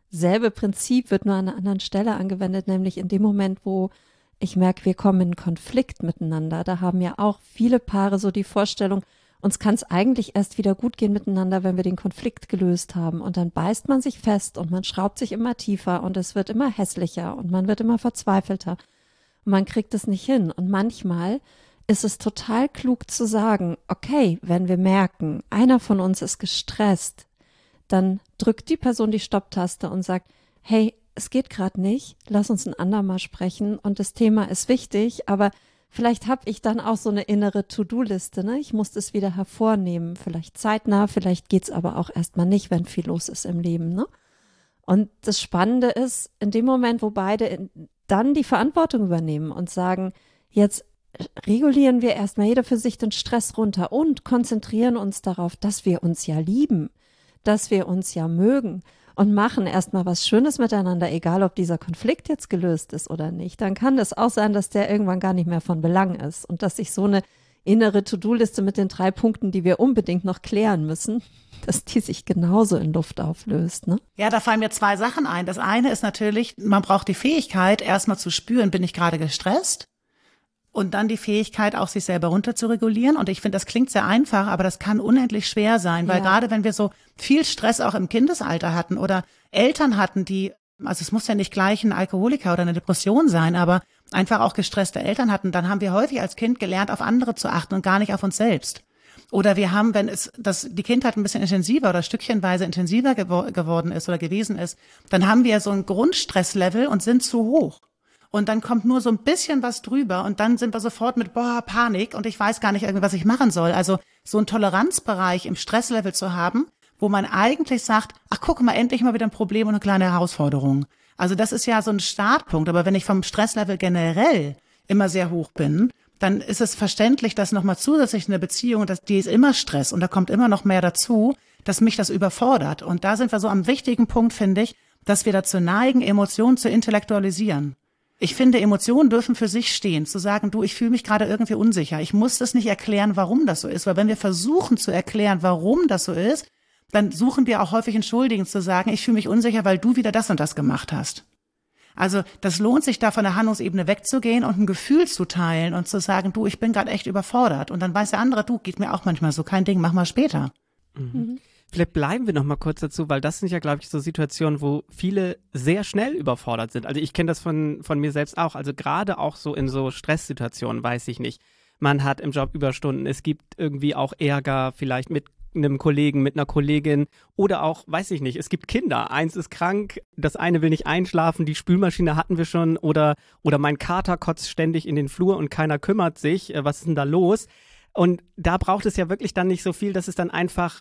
selbe Prinzip wird nur an einer anderen Stelle angewendet, nämlich in dem Moment, wo ich merke, wir kommen in Konflikt miteinander. Da haben ja auch viele Paare so die Vorstellung, uns kann es eigentlich erst wieder gut gehen miteinander, wenn wir den Konflikt gelöst haben. Und dann beißt man sich fest und man schraubt sich immer tiefer und es wird immer hässlicher und man wird immer verzweifelter. Und man kriegt es nicht hin. Und manchmal ist es total klug zu sagen, okay, wenn wir merken, einer von uns ist gestresst, dann drückt die Person die Stopptaste und sagt, hey, es geht gerade nicht, lass uns ein andermal sprechen und das Thema ist wichtig, aber vielleicht habe ich dann auch so eine innere To-Do-Liste, ne? Ich muss das wieder hervornehmen, vielleicht zeitnah, vielleicht geht's aber auch erstmal nicht, wenn viel los ist im Leben, ne? Und das Spannende ist, in dem Moment, wo beide in, dann die Verantwortung übernehmen und sagen, jetzt regulieren wir erstmal jeder für sich den Stress runter und konzentrieren uns darauf, dass wir uns ja lieben, dass wir uns ja mögen und machen erstmal was Schönes miteinander, egal ob dieser Konflikt jetzt gelöst ist oder nicht, dann kann das auch sein, dass der irgendwann gar nicht mehr von Belang ist und dass sich so eine innere To-Do-Liste mit den drei Punkten, die wir unbedingt noch klären müssen, dass die sich genauso in Luft auflöst, ne? Ja, da fallen mir zwei Sachen ein. Das eine ist natürlich, man braucht die Fähigkeit, erstmal zu spüren, bin ich gerade gestresst? Und dann die Fähigkeit, auch sich selber runter zu regulieren. Und ich finde, das klingt sehr einfach, aber das kann unendlich schwer sein, weil ja. gerade wenn wir so viel Stress auch im Kindesalter hatten oder Eltern hatten, die, also es muss ja nicht gleich ein Alkoholiker oder eine Depression sein, aber einfach auch gestresste Eltern hatten, dann haben wir häufig als Kind gelernt, auf andere zu achten und gar nicht auf uns selbst. Oder wir haben, wenn es das die Kindheit ein bisschen intensiver oder stückchenweise intensiver gewo- geworden ist oder gewesen ist, dann haben wir so ein Grundstresslevel und sind zu hoch. Und dann kommt nur so ein bisschen was drüber und dann sind wir sofort mit, boah, Panik und ich weiß gar nicht irgendwie, was ich machen soll. Also so einen Toleranzbereich im Stresslevel zu haben, wo man eigentlich sagt, ach guck mal, endlich mal wieder ein Problem und eine kleine Herausforderung. Also das ist ja so ein Startpunkt. Aber wenn ich vom Stresslevel generell immer sehr hoch bin, dann ist es verständlich, dass nochmal zusätzlich eine Beziehung, dass die ist immer Stress und da kommt immer noch mehr dazu, dass mich das überfordert. Und da sind wir so am wichtigen Punkt, finde ich, dass wir dazu neigen, Emotionen zu intellektualisieren. Ich finde, Emotionen dürfen für sich stehen, zu sagen, du, ich fühle mich gerade irgendwie unsicher. Ich muss das nicht erklären, warum das so ist, weil wenn wir versuchen zu erklären, warum das so ist, dann suchen wir auch häufig entschuldigend zu sagen, ich fühle mich unsicher, weil du wieder das und das gemacht hast. Also das lohnt sich da von der Handlungsebene wegzugehen und ein Gefühl zu teilen und zu sagen, du, ich bin gerade echt überfordert. Und dann weiß der andere, du, geht mir auch manchmal so, kein Ding, mach mal später. Mhm. Vielleicht bleiben wir noch mal kurz dazu, weil das sind ja, glaube ich, so Situationen, wo viele sehr schnell überfordert sind. Also ich kenne das von von mir selbst auch. Also gerade auch so in so Stresssituationen, weiß ich nicht. Man hat im Job Überstunden, es gibt irgendwie auch Ärger vielleicht mit einem Kollegen, mit einer Kollegin oder auch, weiß ich nicht, es gibt Kinder. Eins ist krank, das eine will nicht einschlafen, die Spülmaschine hatten wir schon oder oder mein Kater kotzt ständig in den Flur und keiner kümmert sich. Was ist denn da los? Und da braucht es ja wirklich dann nicht so viel, dass es dann einfach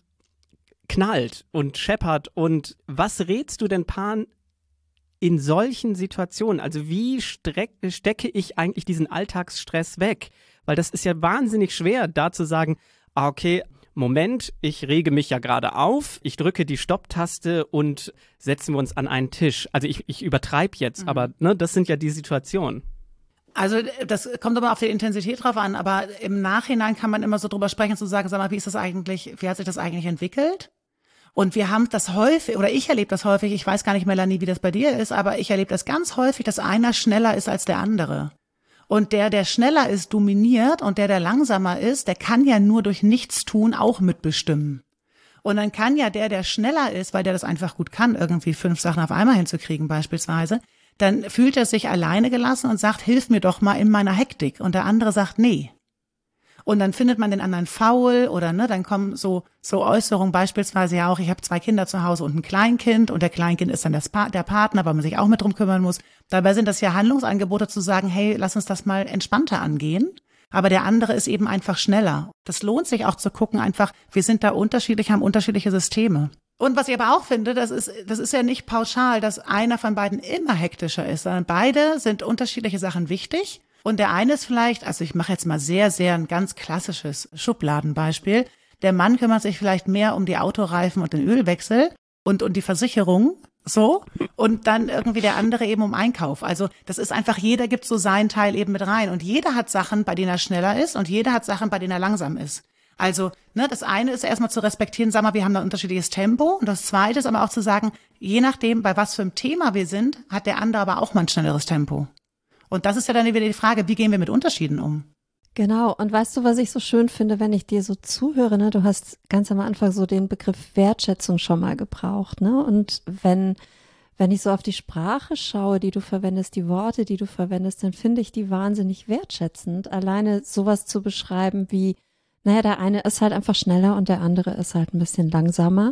knallt und scheppert. Und was rätst du denn Paaren in solchen Situationen? Also wie streck, stecke ich eigentlich diesen Alltagsstress weg? Weil das ist ja wahnsinnig schwer, da zu sagen, ah, okay, Moment, ich rege mich ja gerade auf, ich drücke die Stopptaste und setzen wir uns an einen Tisch. Also ich, ich übertreibe jetzt, mhm. aber ne, das sind ja die Situationen. Also das kommt aber auf die Intensität drauf an, aber im Nachhinein kann man immer so drüber sprechen, zu sagen, sag mal, wie ist das eigentlich, wie hat sich das eigentlich entwickelt? Und wir haben das häufig, oder ich erlebe das häufig, ich weiß gar nicht, Melanie, wie das bei dir ist, aber ich erlebe das ganz häufig, dass einer schneller ist als der andere. Und der, der schneller ist, dominiert und der, der langsamer ist, der kann ja nur durch Nichtstun auch mitbestimmen. Und dann kann ja der, der schneller ist, weil der das einfach gut kann, irgendwie fünf Sachen auf einmal hinzukriegen beispielsweise, dann fühlt er sich alleine gelassen und sagt, hilf mir doch mal in meiner Hektik. Und der andere sagt, nee. Und dann findet man den anderen faul oder ne, dann kommen so so Äußerungen beispielsweise ja auch, ich habe zwei Kinder zu Hause und ein Kleinkind und der Kleinkind ist dann das pa- der Partner, weil man sich auch mit drum kümmern muss. Dabei sind das ja Handlungsangebote zu sagen, hey, lass uns das mal entspannter angehen. Aber der andere ist eben einfach schneller. Das lohnt sich auch zu gucken, einfach, wir sind da unterschiedlich, haben unterschiedliche Systeme. Und was ich aber auch finde, das ist, das ist ja nicht pauschal, dass einer von beiden immer hektischer ist, sondern beide sind unterschiedliche Sachen wichtig. Und der eine ist vielleicht, also ich mache jetzt mal sehr, sehr ein ganz klassisches Schubladenbeispiel. Der Mann kümmert sich vielleicht mehr um die Autoreifen und den Ölwechsel und, und die Versicherung, so. Und dann irgendwie der andere eben um Einkauf. Also das ist einfach, jeder gibt so seinen Teil eben mit rein. Und jeder hat Sachen, bei denen er schneller ist und jeder hat Sachen, bei denen er langsam ist. Also, ne, das eine ist erstmal zu respektieren, sag mal, wir haben da ein unterschiedliches Tempo. Und das zweite ist aber auch zu sagen, je nachdem, bei was für einem Thema wir sind, hat der andere aber auch mal ein schnelleres Tempo. Und das ist ja dann wieder die Frage, wie gehen wir mit Unterschieden um? Genau. Und weißt du, was ich so schön finde, wenn ich dir so zuhöre, ne? Du hast ganz am Anfang so den Begriff Wertschätzung schon mal gebraucht, ne? Und wenn, wenn ich so auf die Sprache schaue, die du verwendest, die Worte, die du verwendest, dann finde ich die wahnsinnig wertschätzend. Alleine sowas zu beschreiben wie, naja, der eine ist halt einfach schneller und der andere ist halt ein bisschen langsamer.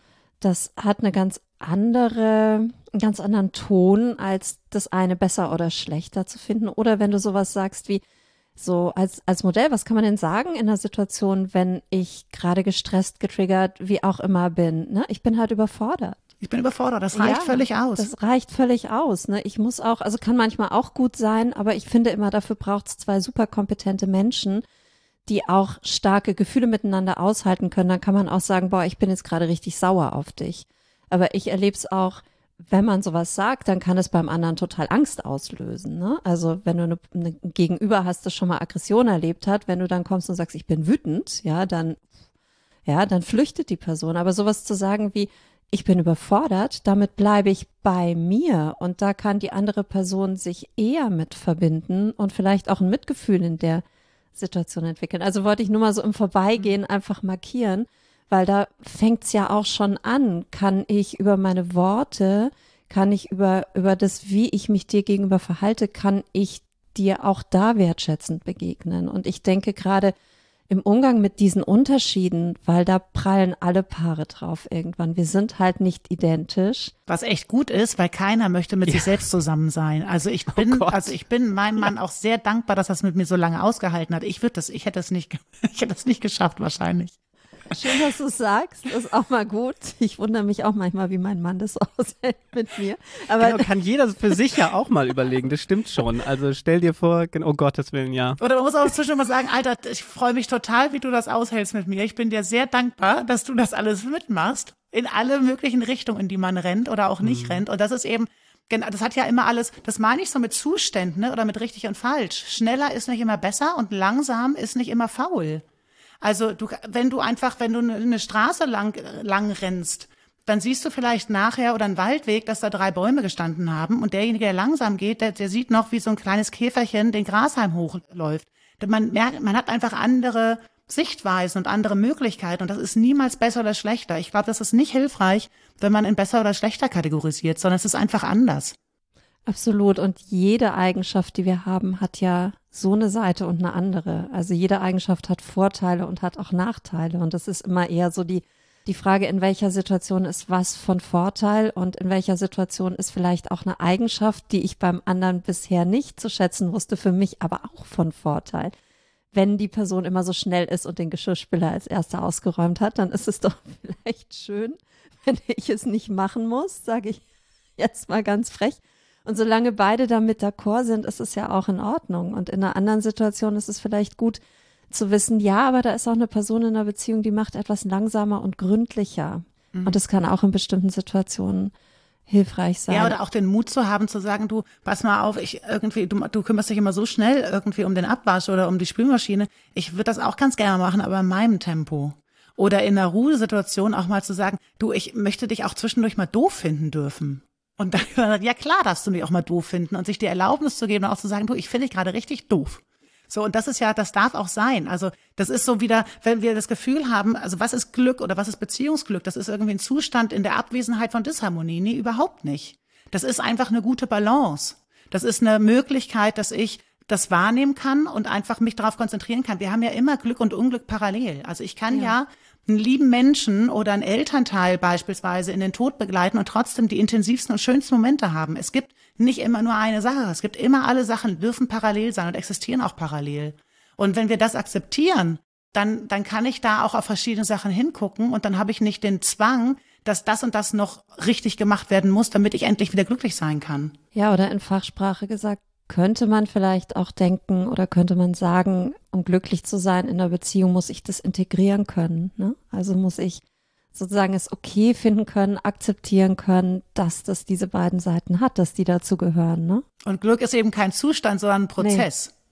Das hat eine ganz andere, einen ganz anderen Ton, als das eine besser oder schlechter zu finden. Oder wenn du sowas sagst wie, so als, als Modell, was kann man denn sagen in einer Situation, wenn ich gerade gestresst, getriggert, wie auch immer bin? Ne? Ich bin halt überfordert. Ich bin überfordert, das reicht Ja, völlig aus. Das reicht völlig aus. Ne? Ich muss auch, also kann manchmal auch gut sein, aber ich finde immer, dafür braucht es zwei super kompetente Menschen, die auch starke Gefühle miteinander aushalten können. Dann kann man auch sagen, boah, ich bin jetzt gerade richtig sauer auf dich. Aber ich erlebe es auch, wenn man sowas sagt, dann kann es beim anderen total Angst auslösen. Ne? Also wenn du eine, eine Gegenüber hast, das schon mal Aggression erlebt hat, wenn du dann kommst und sagst, ich bin wütend, ja, dann, ja, dann flüchtet die Person. Aber sowas zu sagen wie, ich bin überfordert, damit bleibe ich bei mir. Und da kann die andere Person sich eher mit verbinden und vielleicht auch ein Mitgefühl in der Situation entwickeln. Also wollte ich nur mal so im Vorbeigehen einfach markieren, weil da fängt's ja auch schon an. Kann ich über meine Worte, kann ich über, über das, wie ich mich dir gegenüber verhalte, kann ich dir auch da wertschätzend begegnen. Und ich denke gerade im Umgang mit diesen Unterschieden, weil da prallen alle Paare drauf irgendwann. Wir sind halt nicht identisch. Was echt gut ist, weil keiner möchte mit ja. sich selbst zusammen sein. Also ich bin, oh also ich bin meinem Mann ja. auch sehr dankbar, dass er es mit mir so lange ausgehalten hat. Ich würde das, ich hätte das nicht, ich hätte das nicht geschafft wahrscheinlich. Schön, dass du es sagst, ist auch mal gut. Ich wundere mich auch manchmal, wie mein Mann das aushält mit mir. Aber genau, kann jeder für sich ja auch mal überlegen, das stimmt schon. Also stell dir vor, oh Gottes Willen, ja. Oder man muss auch zwischendurch mal sagen, Alter, ich freue mich total, wie du das aushältst mit mir. Ich bin dir sehr dankbar, dass du das alles mitmachst. In alle möglichen Richtungen, in die man rennt oder auch nicht mhm. rennt. Und das ist eben, das hat ja immer alles, das meine ich so mit Zuständen, ne, oder mit richtig und falsch. Schneller ist nicht immer besser und langsam ist nicht immer faul. Also du, wenn du einfach, wenn du eine Straße lang, lang rennst, dann siehst du vielleicht nachher oder einen Waldweg, dass da drei Bäume gestanden haben und derjenige, der langsam geht, der, der sieht noch, wie so ein kleines Käferchen den Grashalm hochläuft. Man merkt, man hat einfach andere Sichtweisen und andere Möglichkeiten und das ist niemals besser oder schlechter. Ich glaube, das ist nicht hilfreich, wenn man in besser oder schlechter kategorisiert, sondern es ist einfach anders. Absolut. Und jede Eigenschaft, die wir haben, hat ja so eine Seite und eine andere. Also jede Eigenschaft hat Vorteile und hat auch Nachteile. Und das ist immer eher so die, die Frage, in welcher Situation ist was von Vorteil und in welcher Situation ist vielleicht auch eine Eigenschaft, die ich beim anderen bisher nicht zu schätzen wusste, für mich aber auch von Vorteil. Wenn die Person immer so schnell ist und den Geschirrspüler als Erster ausgeräumt hat, dann ist es doch vielleicht schön, wenn ich es nicht machen muss, sage ich jetzt mal ganz frech. Und solange beide damit d'accord sind, ist es ja auch in Ordnung. Und in einer anderen Situation ist es vielleicht gut zu wissen, ja, aber da ist auch eine Person in einer Beziehung, die macht etwas langsamer und gründlicher. Mhm. Und das kann auch in bestimmten Situationen hilfreich sein. Ja, oder auch den Mut zu haben, zu sagen, du, pass mal auf, ich irgendwie, du, du kümmerst dich immer so schnell irgendwie um den Abwasch oder um die Spülmaschine. Ich würde das auch ganz gerne machen, aber in meinem Tempo. Oder in einer Ruhesituation auch mal zu sagen, du, ich möchte dich auch zwischendurch mal doof finden dürfen. Und dann, ja klar, darfst du mich auch mal doof finden und sich die Erlaubnis zu geben und auch zu sagen, du, ich finde dich gerade richtig doof. So, und das ist ja, das darf auch sein. Also das ist so wieder, wenn wir das Gefühl haben, also was ist Glück oder was ist Beziehungsglück? Das ist irgendwie ein Zustand in der Abwesenheit von Disharmonie. Nee, überhaupt nicht. Das ist einfach eine gute Balance. Das ist eine Möglichkeit, dass ich das wahrnehmen kann und einfach mich darauf konzentrieren kann. Wir haben ja immer Glück und Unglück parallel. Also ich kann ja, ja einen lieben Menschen oder einen Elternteil beispielsweise in den Tod begleiten und trotzdem die intensivsten und schönsten Momente haben. Es gibt nicht immer nur eine Sache. Es gibt immer alle Sachen, dürfen parallel sein und existieren auch parallel. Und wenn wir das akzeptieren, dann, dann kann ich da auch auf verschiedene Sachen hingucken und dann habe ich nicht den Zwang, dass das und das noch richtig gemacht werden muss, damit ich endlich wieder glücklich sein kann. Ja, oder in Fachsprache gesagt, könnte man vielleicht auch denken oder könnte man sagen, um glücklich zu sein in einer Beziehung, muss ich das integrieren können. Ne? Also muss ich sozusagen es okay finden können, akzeptieren können, dass das diese beiden Seiten hat, dass die dazu gehören. Ne? Und Glück ist eben kein Zustand, sondern ein Prozess.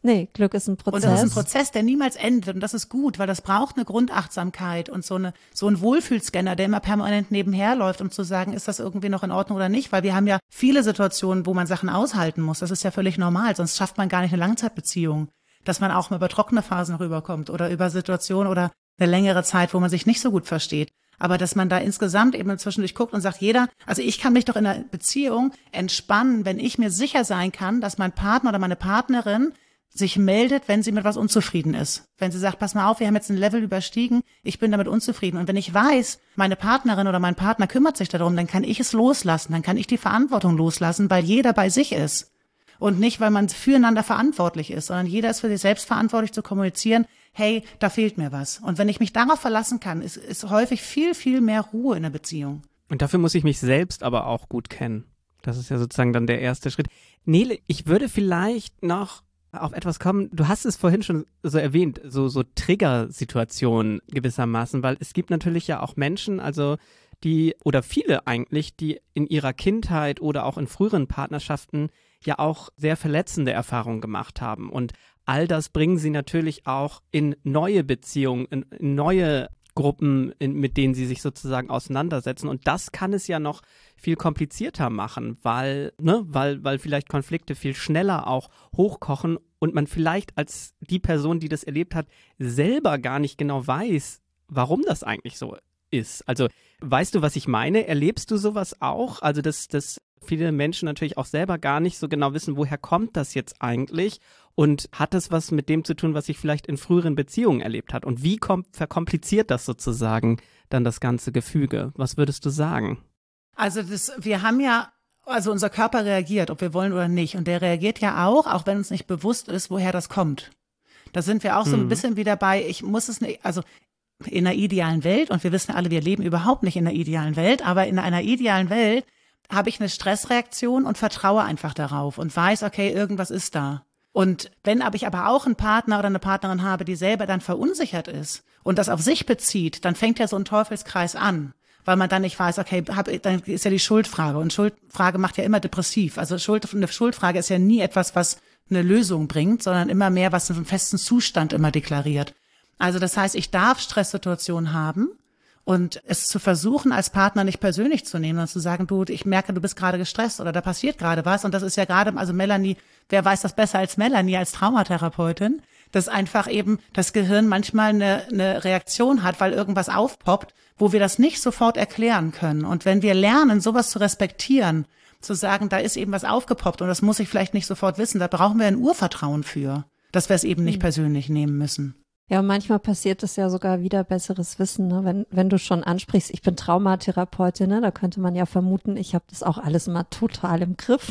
Nee, Glück ist ein Prozess. Und das ist ein Prozess, der niemals endet. Und das ist gut, weil das braucht eine Grundachtsamkeit und so eine so ein Wohlfühlscanner, der immer permanent nebenher läuft, um zu sagen, ist das irgendwie noch in Ordnung oder nicht? Weil wir haben ja viele Situationen, wo man Sachen aushalten muss. Das ist ja völlig normal, sonst schafft man gar nicht eine Langzeitbeziehung. Dass man auch mal über trockene Phasen rüberkommt oder über Situationen oder eine längere Zeit, wo man sich nicht so gut versteht. Aber dass man da insgesamt eben zwischendurch guckt und sagt, jeder, also ich kann mich doch in einer Beziehung entspannen, wenn ich mir sicher sein kann, dass mein Partner oder meine Partnerin sich meldet, wenn sie mit was unzufrieden ist. Wenn sie sagt, pass mal auf, wir haben jetzt ein Level überstiegen, ich bin damit unzufrieden. Und wenn ich weiß, meine Partnerin oder mein Partner kümmert sich darum, dann kann ich es loslassen, dann kann ich die Verantwortung loslassen, weil jeder bei sich ist. Und nicht, weil man füreinander verantwortlich ist, sondern jeder ist für sich selbst verantwortlich zu kommunizieren, hey, da fehlt mir was. Und wenn ich mich darauf verlassen kann, ist, ist häufig viel, viel mehr Ruhe in der Beziehung. Und dafür muss ich mich selbst aber auch gut kennen. Das ist ja sozusagen dann der erste Schritt. Nele, ich würde vielleicht noch auf etwas kommen. Du hast es vorhin schon so erwähnt, so, so Trigger-Situationen gewissermaßen, weil es gibt natürlich ja auch Menschen, also die, oder viele eigentlich, die in ihrer Kindheit oder auch in früheren Partnerschaften ja auch sehr verletzende Erfahrungen gemacht haben. Und all das bringen sie natürlich auch in neue Beziehungen, in, in neue Gruppen, in, mit denen sie sich sozusagen auseinandersetzen. Und das kann es ja noch viel komplizierter machen, weil, ne, weil, weil vielleicht Konflikte viel schneller auch hochkochen und man vielleicht als die Person, die das erlebt hat, selber gar nicht genau weiß, warum das eigentlich so ist. Also, weißt du, was ich meine? Erlebst du sowas auch? Also, dass, dass viele Menschen natürlich auch selber gar nicht so genau wissen, woher kommt das jetzt eigentlich? Und hat das was mit dem zu tun, was sich vielleicht in früheren Beziehungen erlebt hat? Und wie kom- verkompliziert das sozusagen dann das ganze Gefüge? Was würdest du sagen? Also das, wir haben ja, also unser Körper reagiert, ob wir wollen oder nicht. Und der reagiert ja auch, auch wenn uns nicht bewusst ist, woher das kommt. Da sind wir auch so ein bisschen wieder bei, ich muss es nicht, also in einer idealen Welt, und wir wissen alle, wir leben überhaupt nicht in einer idealen Welt, aber in einer idealen Welt habe ich eine Stressreaktion und vertraue einfach darauf und weiß, okay, irgendwas ist da. Und wenn aber ich aber auch einen Partner oder eine Partnerin habe, die selber dann verunsichert ist und das auf sich bezieht, dann fängt ja so ein Teufelskreis an, weil man dann nicht weiß, okay, hab, dann ist ja die Schuldfrage und Schuldfrage macht ja immer depressiv. Also Schuld, eine Schuldfrage ist ja nie etwas, was eine Lösung bringt, sondern immer mehr, was einen festen Zustand immer deklariert. Also das heißt, ich darf Stresssituationen haben und es zu versuchen, als Partner nicht persönlich zu nehmen und zu sagen, du, ich merke, du bist gerade gestresst oder da passiert gerade was. Und das ist ja gerade, also Melanie, wer weiß das besser als Melanie als Traumatherapeutin, dass einfach eben das Gehirn manchmal eine, eine Reaktion hat, weil irgendwas aufpoppt, wo wir das nicht sofort erklären können. Und wenn wir lernen, sowas zu respektieren, zu sagen, da ist eben was aufgepoppt und das muss ich vielleicht nicht sofort wissen, da brauchen wir ein Urvertrauen für, dass wir es eben nicht persönlich nehmen müssen. Ja, und manchmal passiert es ja sogar wieder besseres Wissen, ne? Wenn, wenn du schon ansprichst, ich bin Traumatherapeutin, ne? Da könnte man ja vermuten, ich habe das auch alles immer total im Griff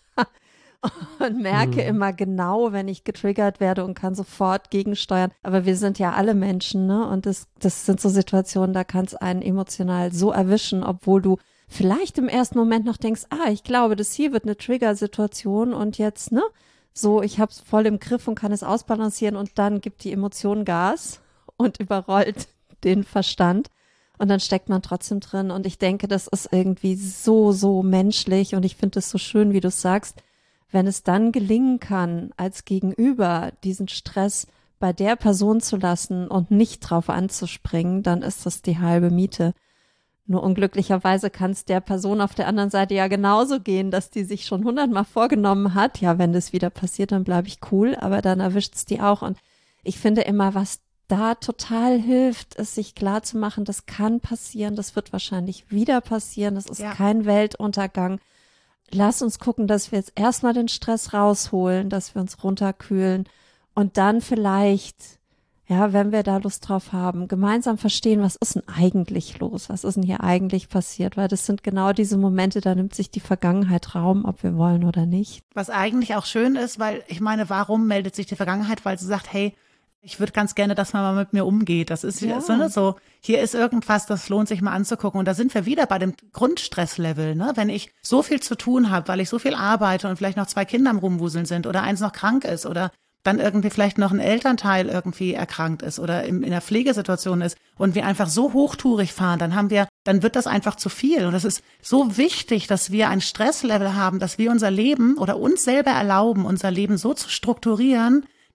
und merke mhm. immer genau, wenn ich getriggert werde und kann sofort gegensteuern. Aber wir sind ja alle Menschen, ne? Und das, das sind so Situationen, da kann es einen emotional so erwischen, obwohl du vielleicht im ersten Moment noch denkst, ah, ich glaube, das hier wird eine Trigger-Situation und jetzt, ne? So, ich habe es voll im Griff und kann es ausbalancieren und dann gibt die Emotion Gas und überrollt den Verstand und dann steckt man trotzdem drin und ich denke, das ist irgendwie so, so menschlich und ich finde es so schön, wie du sagst, wenn es dann gelingen kann, als Gegenüber diesen Stress bei der Person zu lassen und nicht drauf anzuspringen, dann ist das die halbe Miete. Nur unglücklicherweise kann es der Person auf der anderen Seite ja genauso gehen, dass die sich schon hundertmal vorgenommen hat, ja, wenn das wieder passiert, dann bleibe ich cool, aber dann erwischt es die auch. Und ich finde immer, was da total hilft, ist sich klar zu machen, das kann passieren, das wird wahrscheinlich wieder passieren, das ist ja kein Weltuntergang. Lass uns gucken, dass wir jetzt erstmal den Stress rausholen, dass wir uns runterkühlen und dann vielleicht, ja, wenn wir da Lust drauf haben, gemeinsam verstehen, was ist denn eigentlich los? Was ist denn hier eigentlich passiert? Weil das sind genau diese Momente, da nimmt sich die Vergangenheit Raum, ob wir wollen oder nicht. Was eigentlich auch schön ist, weil ich meine, warum meldet sich die Vergangenheit? Weil sie sagt, hey, ich würde ganz gerne, dass man mal mit mir umgeht. Das ist ja so, ne, so, hier ist irgendwas, das lohnt sich mal anzugucken. Und da sind wir wieder bei dem Grundstresslevel, ne? Wenn ich so viel zu tun habe, weil ich so viel arbeite und vielleicht noch zwei Kinder am Rumwuseln sind oder eins noch krank ist oder dann irgendwie vielleicht noch ein Elternteil irgendwie erkrankt ist oder in, in einer Pflegesituation ist und wir einfach so hochtourig fahren, dann haben wir, dann wird das einfach zu viel. Und es ist so wichtig, dass wir ein Stresslevel haben, dass wir unser Leben oder uns selber erlauben, unser Leben so zu strukturieren,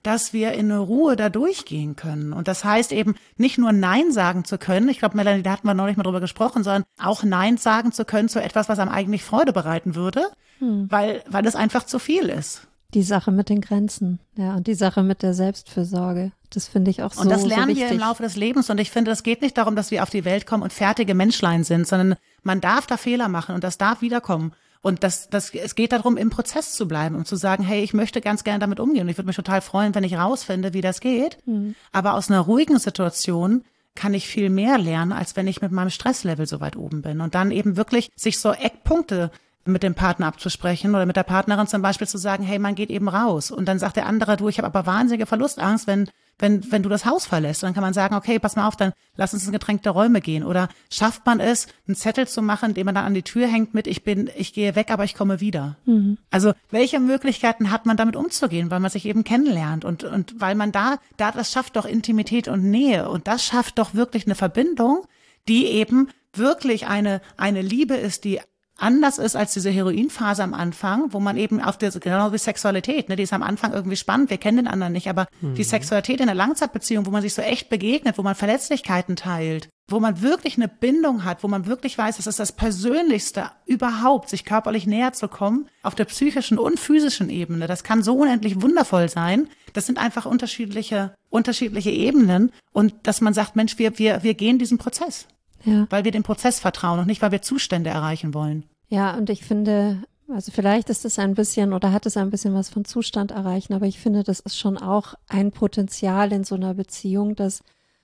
dass wir in eine Ruhe da durchgehen können. Und das heißt eben, nicht nur Nein sagen zu können, ich glaube, Melanie, da hatten wir neulich mal drüber gesprochen, sondern auch Nein sagen zu können zu etwas, was einem eigentlich Freude bereiten würde, hm. weil, weil es einfach zu viel ist. Die Sache mit den Grenzen, ja, und die Sache mit der Selbstfürsorge, das finde ich auch so, und das lernen so wir im Laufe des Lebens. Und ich finde, es geht nicht darum, dass wir auf die Welt kommen und fertige Menschlein sind, sondern man darf da Fehler machen und das darf wiederkommen. Und das, das, es geht darum, im Prozess zu bleiben und zu sagen, hey, ich möchte ganz gerne damit umgehen. Und ich würde mich total freuen, wenn ich rausfinde, wie das geht. Mhm. Aber aus einer ruhigen Situation kann ich viel mehr lernen, als wenn ich mit meinem Stresslevel so weit oben bin. Und dann eben wirklich sich so Eckpunkte mit dem Partner abzusprechen oder mit der Partnerin zum Beispiel zu sagen, hey, man geht eben raus. Und dann sagt der andere, du, ich habe aber wahnsinnige Verlustangst, wenn wenn wenn du das Haus verlässt. Und dann kann man sagen, okay, pass mal auf, dann lass uns in getränkte Räume gehen. Oder schafft man es, einen Zettel zu machen, den man dann an die Tür hängt mit, ich bin, ich gehe weg, aber ich komme wieder. Mhm. Also welche Möglichkeiten hat man damit umzugehen, weil man sich eben kennenlernt und und weil man da, da das schafft doch Intimität und Nähe und das schafft doch wirklich eine Verbindung, die eben wirklich eine eine Liebe ist, die anders ist als diese Heroinphase am Anfang, wo man eben auf der, genau wie Sexualität, ne, die ist am Anfang irgendwie spannend, wir kennen den anderen nicht, aber mhm. die Sexualität in der Langzeitbeziehung, wo man sich so echt begegnet, wo man Verletzlichkeiten teilt, wo man wirklich eine Bindung hat, wo man wirklich weiß, es ist das Persönlichste überhaupt, sich körperlich näher zu kommen, auf der psychischen und physischen Ebene. Das kann so unendlich wundervoll sein. Das sind einfach unterschiedliche, unterschiedliche Ebenen und dass man sagt, Mensch, wir, wir, wir gehen diesen Prozess. Ja. Weil wir dem Prozess vertrauen und nicht, weil wir Zustände erreichen wollen. Ja, und ich finde, also vielleicht ist es ein bisschen oder hat es ein bisschen was von Zustand erreichen, aber ich finde, das ist schon auch ein Potenzial in so einer Beziehung, dass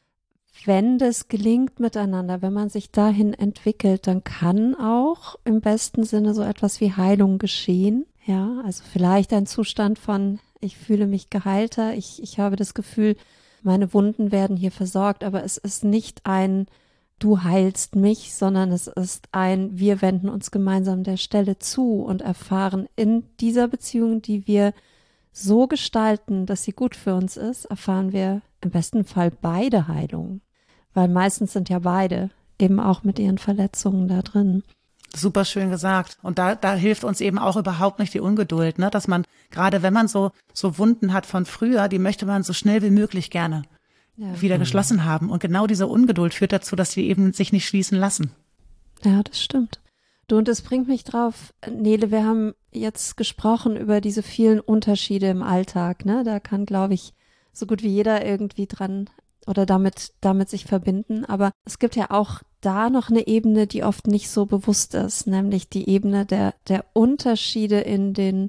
wenn das gelingt miteinander, wenn man sich dahin entwickelt, dann kann auch im besten Sinne so etwas wie Heilung geschehen. Ja, also vielleicht ein Zustand von, ich fühle mich geheilter, ich, ich habe das Gefühl, meine Wunden werden hier versorgt, aber es ist nicht ein du heilst mich, sondern es ist ein, wir wenden uns gemeinsam der Stelle zu und erfahren in dieser Beziehung, die wir so gestalten, dass sie gut für uns ist, erfahren wir im besten Fall beide Heilung. Weil meistens sind ja beide eben auch mit ihren Verletzungen da drin. Super schön gesagt. Und da, da hilft uns eben auch überhaupt nicht die Ungeduld, ne? Dass man, gerade wenn man so, so Wunden hat von früher, die möchte man so schnell wie möglich gerne Ja. wieder geschlossen haben. Und genau diese Ungeduld führt dazu, dass wir eben sich nicht schließen lassen. Ja, das stimmt. Du, und es bringt mich drauf, Nele, wir haben jetzt gesprochen über diese vielen Unterschiede im Alltag, ne? Da kann, glaube ich, so gut wie jeder irgendwie dran oder damit, damit sich verbinden. Aber es gibt ja auch da noch eine Ebene, die oft nicht so bewusst ist, nämlich die Ebene der, der Unterschiede in den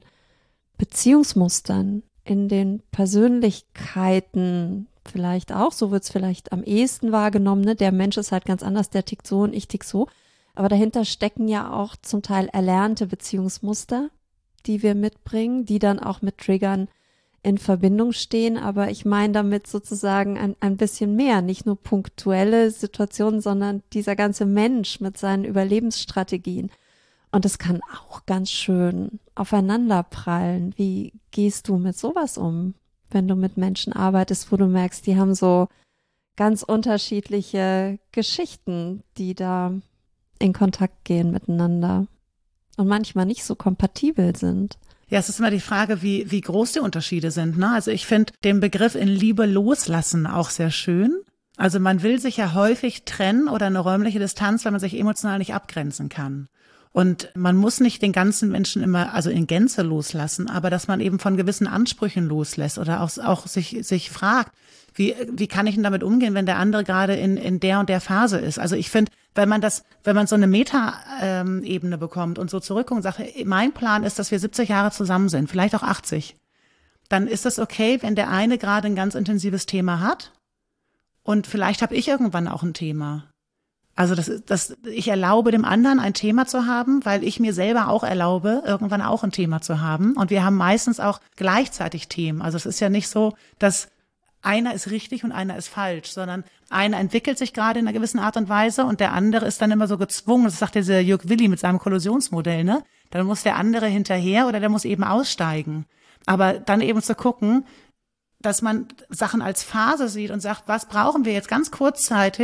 Beziehungsmustern, in den Persönlichkeiten, vielleicht auch, so wird es vielleicht am ehesten wahrgenommen, ne? Der Mensch ist halt ganz anders, der tickt so und ich tick so. Aber dahinter stecken ja auch zum Teil erlernte Beziehungsmuster, die wir mitbringen, die dann auch mit Triggern in Verbindung stehen. Aber ich meine damit sozusagen ein, ein bisschen mehr, nicht nur punktuelle Situationen, sondern dieser ganze Mensch mit seinen Überlebensstrategien. Und es kann auch ganz schön aufeinanderprallen. Wie gehst du mit sowas um, wenn du mit Menschen arbeitest, wo du merkst, die haben so ganz unterschiedliche Geschichten, die da in Kontakt gehen miteinander und manchmal nicht so kompatibel sind? Ja, es ist immer die Frage, wie, wie groß die Unterschiede sind, ne? Also ich finde den Begriff in Liebe loslassen auch sehr schön. Also man will sich ja häufig trennen oder eine räumliche Distanz, weil man sich emotional nicht abgrenzen kann. Und man muss nicht den ganzen Menschen immer, also in Gänze loslassen, aber dass man eben von gewissen Ansprüchen loslässt oder auch, auch sich, sich fragt, wie, wie kann ich denn damit umgehen, wenn der andere gerade in, in der und der Phase ist? Also ich finde, wenn man das, wenn man so eine Meta-Ebene bekommt und so zurückkommt und sagt, mein Plan ist, dass wir siebzig Jahre zusammen sind, vielleicht auch achtzig, dann ist das okay, wenn der eine gerade ein ganz intensives Thema hat und vielleicht habe ich irgendwann auch ein Thema. Also das, das, ich erlaube dem anderen ein Thema zu haben, weil ich mir selber auch erlaube, irgendwann auch ein Thema zu haben. Und wir haben meistens auch gleichzeitig Themen. Also es ist ja nicht so, dass einer ist richtig und einer ist falsch, sondern einer entwickelt sich gerade in einer gewissen Art und Weise und der andere ist dann immer so gezwungen, das sagt dieser Jörg Willi mit seinem Kollusionsmodell, ne? Dann muss der andere hinterher oder der muss eben aussteigen. Aber dann eben zu gucken, dass man Sachen als Phase sieht und sagt, was brauchen wir jetzt ganz kurzzeitig,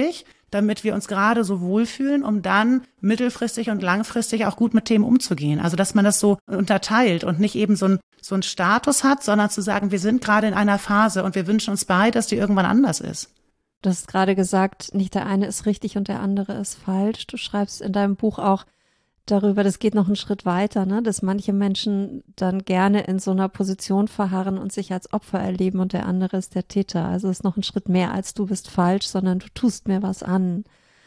damit wir uns gerade so wohlfühlen, um dann mittelfristig und langfristig auch gut mit Themen umzugehen. Also dass man das so unterteilt und nicht eben so ein so ein Status hat, sondern zu sagen, wir sind gerade in einer Phase und wir wünschen uns beide, dass die irgendwann anders ist. Du hast gerade gesagt, nicht der eine ist richtig und der andere ist falsch. Du schreibst in deinem Buch auch darüber, das geht noch einen Schritt weiter, ne? Dass manche Menschen dann gerne in so einer Position verharren und sich als Opfer erleben und der andere ist der Täter. Also es ist noch ein Schritt mehr als du bist falsch, sondern du tust mir was an.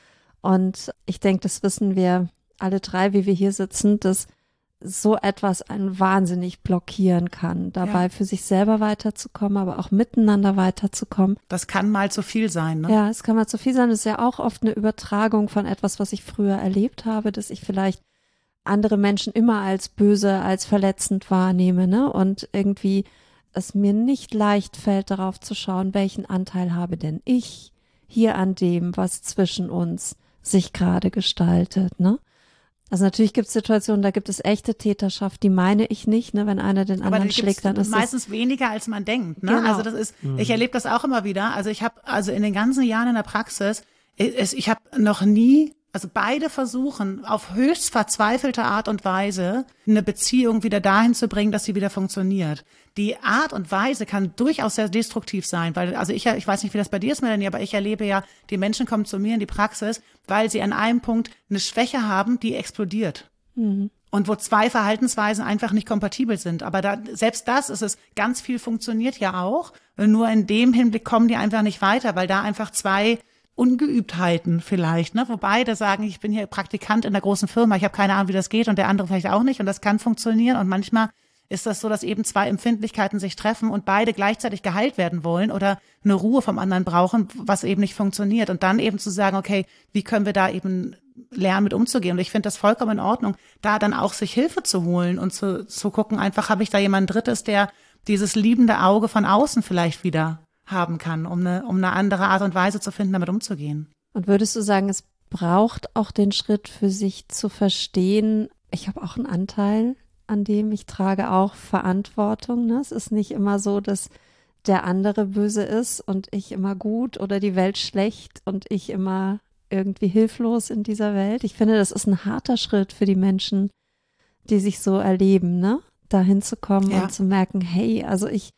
Und ich denke, das wissen wir alle drei, wie wir hier sitzen, dass so etwas einen wahnsinnig blockieren kann, dabei ja. für sich selber weiterzukommen, aber auch miteinander weiterzukommen. Das kann mal zu viel sein, ne? Ja, es kann mal zu viel sein. Es ist ja auch oft eine Übertragung von etwas, was ich früher erlebt habe, dass ich vielleicht andere Menschen immer als böse, als verletzend wahrnehme, ne? Und irgendwie es mir nicht leicht fällt, darauf zu schauen, welchen Anteil habe denn ich hier an dem, was zwischen uns sich gerade gestaltet, ne? Also natürlich gibt es Situationen, da gibt es echte Täterschaft, die meine ich nicht, ne, wenn einer den anderen dann schlägt, dann ist meistens das weniger, als man denkt, ne? Genau. Also das ist, ich erlebe das auch immer wieder. Also ich habe, also in den ganzen Jahren in der Praxis, ich, ich habe noch nie, also beide versuchen, auf höchst verzweifelte Art und Weise eine Beziehung wieder dahin zu bringen, dass sie wieder funktioniert. Die Art und Weise kann durchaus sehr destruktiv sein, weil, also ich, ich weiß nicht, wie das bei dir ist, Melanie, aber ich erlebe ja, die Menschen kommen zu mir in die Praxis, weil sie an einem Punkt eine Schwäche haben, die explodiert. Mhm. Und wo zwei Verhaltensweisen einfach nicht kompatibel sind. Aber da, selbst das ist es, ganz viel funktioniert ja auch. Nur in dem Hinblick kommen die einfach nicht weiter, weil da einfach zwei Ungeübtheiten vielleicht, ne, wo beide sagen, ich bin hier Praktikant in der großen Firma, ich habe keine Ahnung, wie das geht und der andere vielleicht auch nicht und das kann funktionieren und manchmal ist das so, dass eben zwei Empfindlichkeiten sich treffen und beide gleichzeitig geheilt werden wollen oder eine Ruhe vom anderen brauchen, was eben nicht funktioniert und dann eben zu sagen, okay, wie können wir da eben lernen, mit umzugehen und ich finde das vollkommen in Ordnung, da dann auch sich Hilfe zu holen und zu, zu gucken, einfach habe ich da jemand Drittes, der dieses liebende Auge von außen vielleicht wieder haben kann, um eine, um eine andere Art und Weise zu finden, damit umzugehen. Und würdest du sagen, es braucht auch den Schritt für sich zu verstehen, ich habe auch einen Anteil an dem, ich trage auch Verantwortung. Ne? Es ist nicht immer so, dass der andere böse ist und ich immer gut oder die Welt schlecht und ich immer irgendwie hilflos in dieser Welt. Ich finde, das ist ein harter Schritt für die Menschen, die sich so erleben, ne? Dahin zu kommen ja. und zu merken, hey, also ich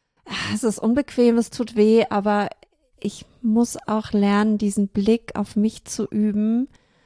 es ist unbequem, es tut weh, aber ich muss auch lernen, diesen Blick auf mich zu üben,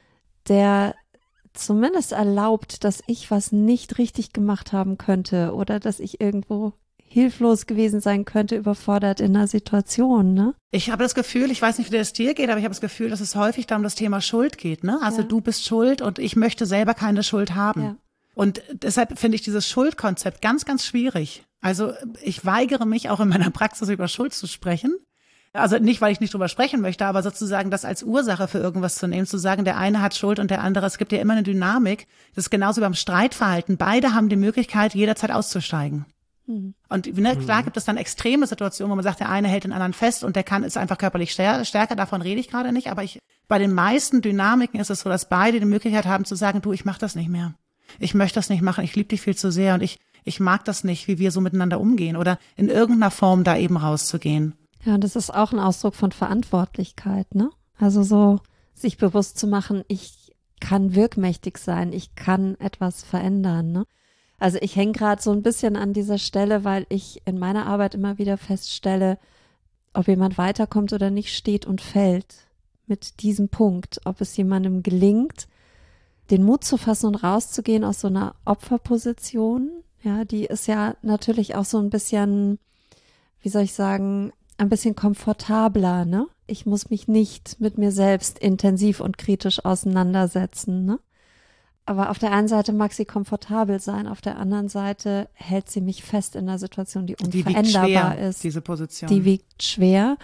der zumindest erlaubt, dass ich was nicht richtig gemacht haben könnte oder dass ich irgendwo hilflos gewesen sein könnte, überfordert in einer Situation, ne? Ich habe das Gefühl, ich weiß nicht, wie das dir geht, aber ich habe das Gefühl, dass es häufig da um das Thema Schuld geht, ne? Also ja. du bist schuld und ich möchte selber keine Schuld haben. Ja. Und deshalb finde ich dieses Schuldkonzept ganz, ganz schwierig. Also ich weigere mich auch in meiner Praxis über Schuld zu sprechen. Also nicht, weil ich nicht drüber sprechen möchte, aber sozusagen das als Ursache für irgendwas zu nehmen, zu sagen, der eine hat Schuld und der andere, es gibt ja immer eine Dynamik. Das ist genauso beim Streitverhalten. Beide haben die Möglichkeit, jederzeit auszusteigen. Mhm. Und ne, klar gibt es dann extreme Situationen, wo man sagt, der eine hält den anderen fest und der kann ist einfach körperlich stärker, davon rede ich gerade nicht. Aber ich bei den meisten Dynamiken ist es so, dass beide die Möglichkeit haben zu sagen, du, ich mach das nicht mehr. Ich möchte das nicht machen, ich liebe dich viel zu sehr und ich ich mag das nicht, wie wir so miteinander umgehen oder in irgendeiner Form da eben rauszugehen. Ja, und das ist auch ein Ausdruck von Verantwortlichkeit, ne? Also so sich bewusst zu machen, ich kann wirkmächtig sein, ich kann etwas verändern, ne? Also ich hänge gerade so ein bisschen an dieser Stelle, weil ich in meiner Arbeit immer wieder feststelle, ob jemand weiterkommt oder nicht, steht und fällt mit diesem Punkt, ob es jemandem gelingt, den Mut zu fassen und rauszugehen aus so einer Opferposition. Ja, die ist ja natürlich auch so ein bisschen, wie soll ich sagen, ein bisschen komfortabler, ne? Ich muss mich nicht mit mir selbst intensiv und kritisch auseinandersetzen, ne? Aber auf der einen Seite mag sie komfortabel sein, auf der anderen Seite hält sie mich fest in einer Situation, die unveränderbar die wiegt schwer, ist. Diese Position. Die wiegt schwer.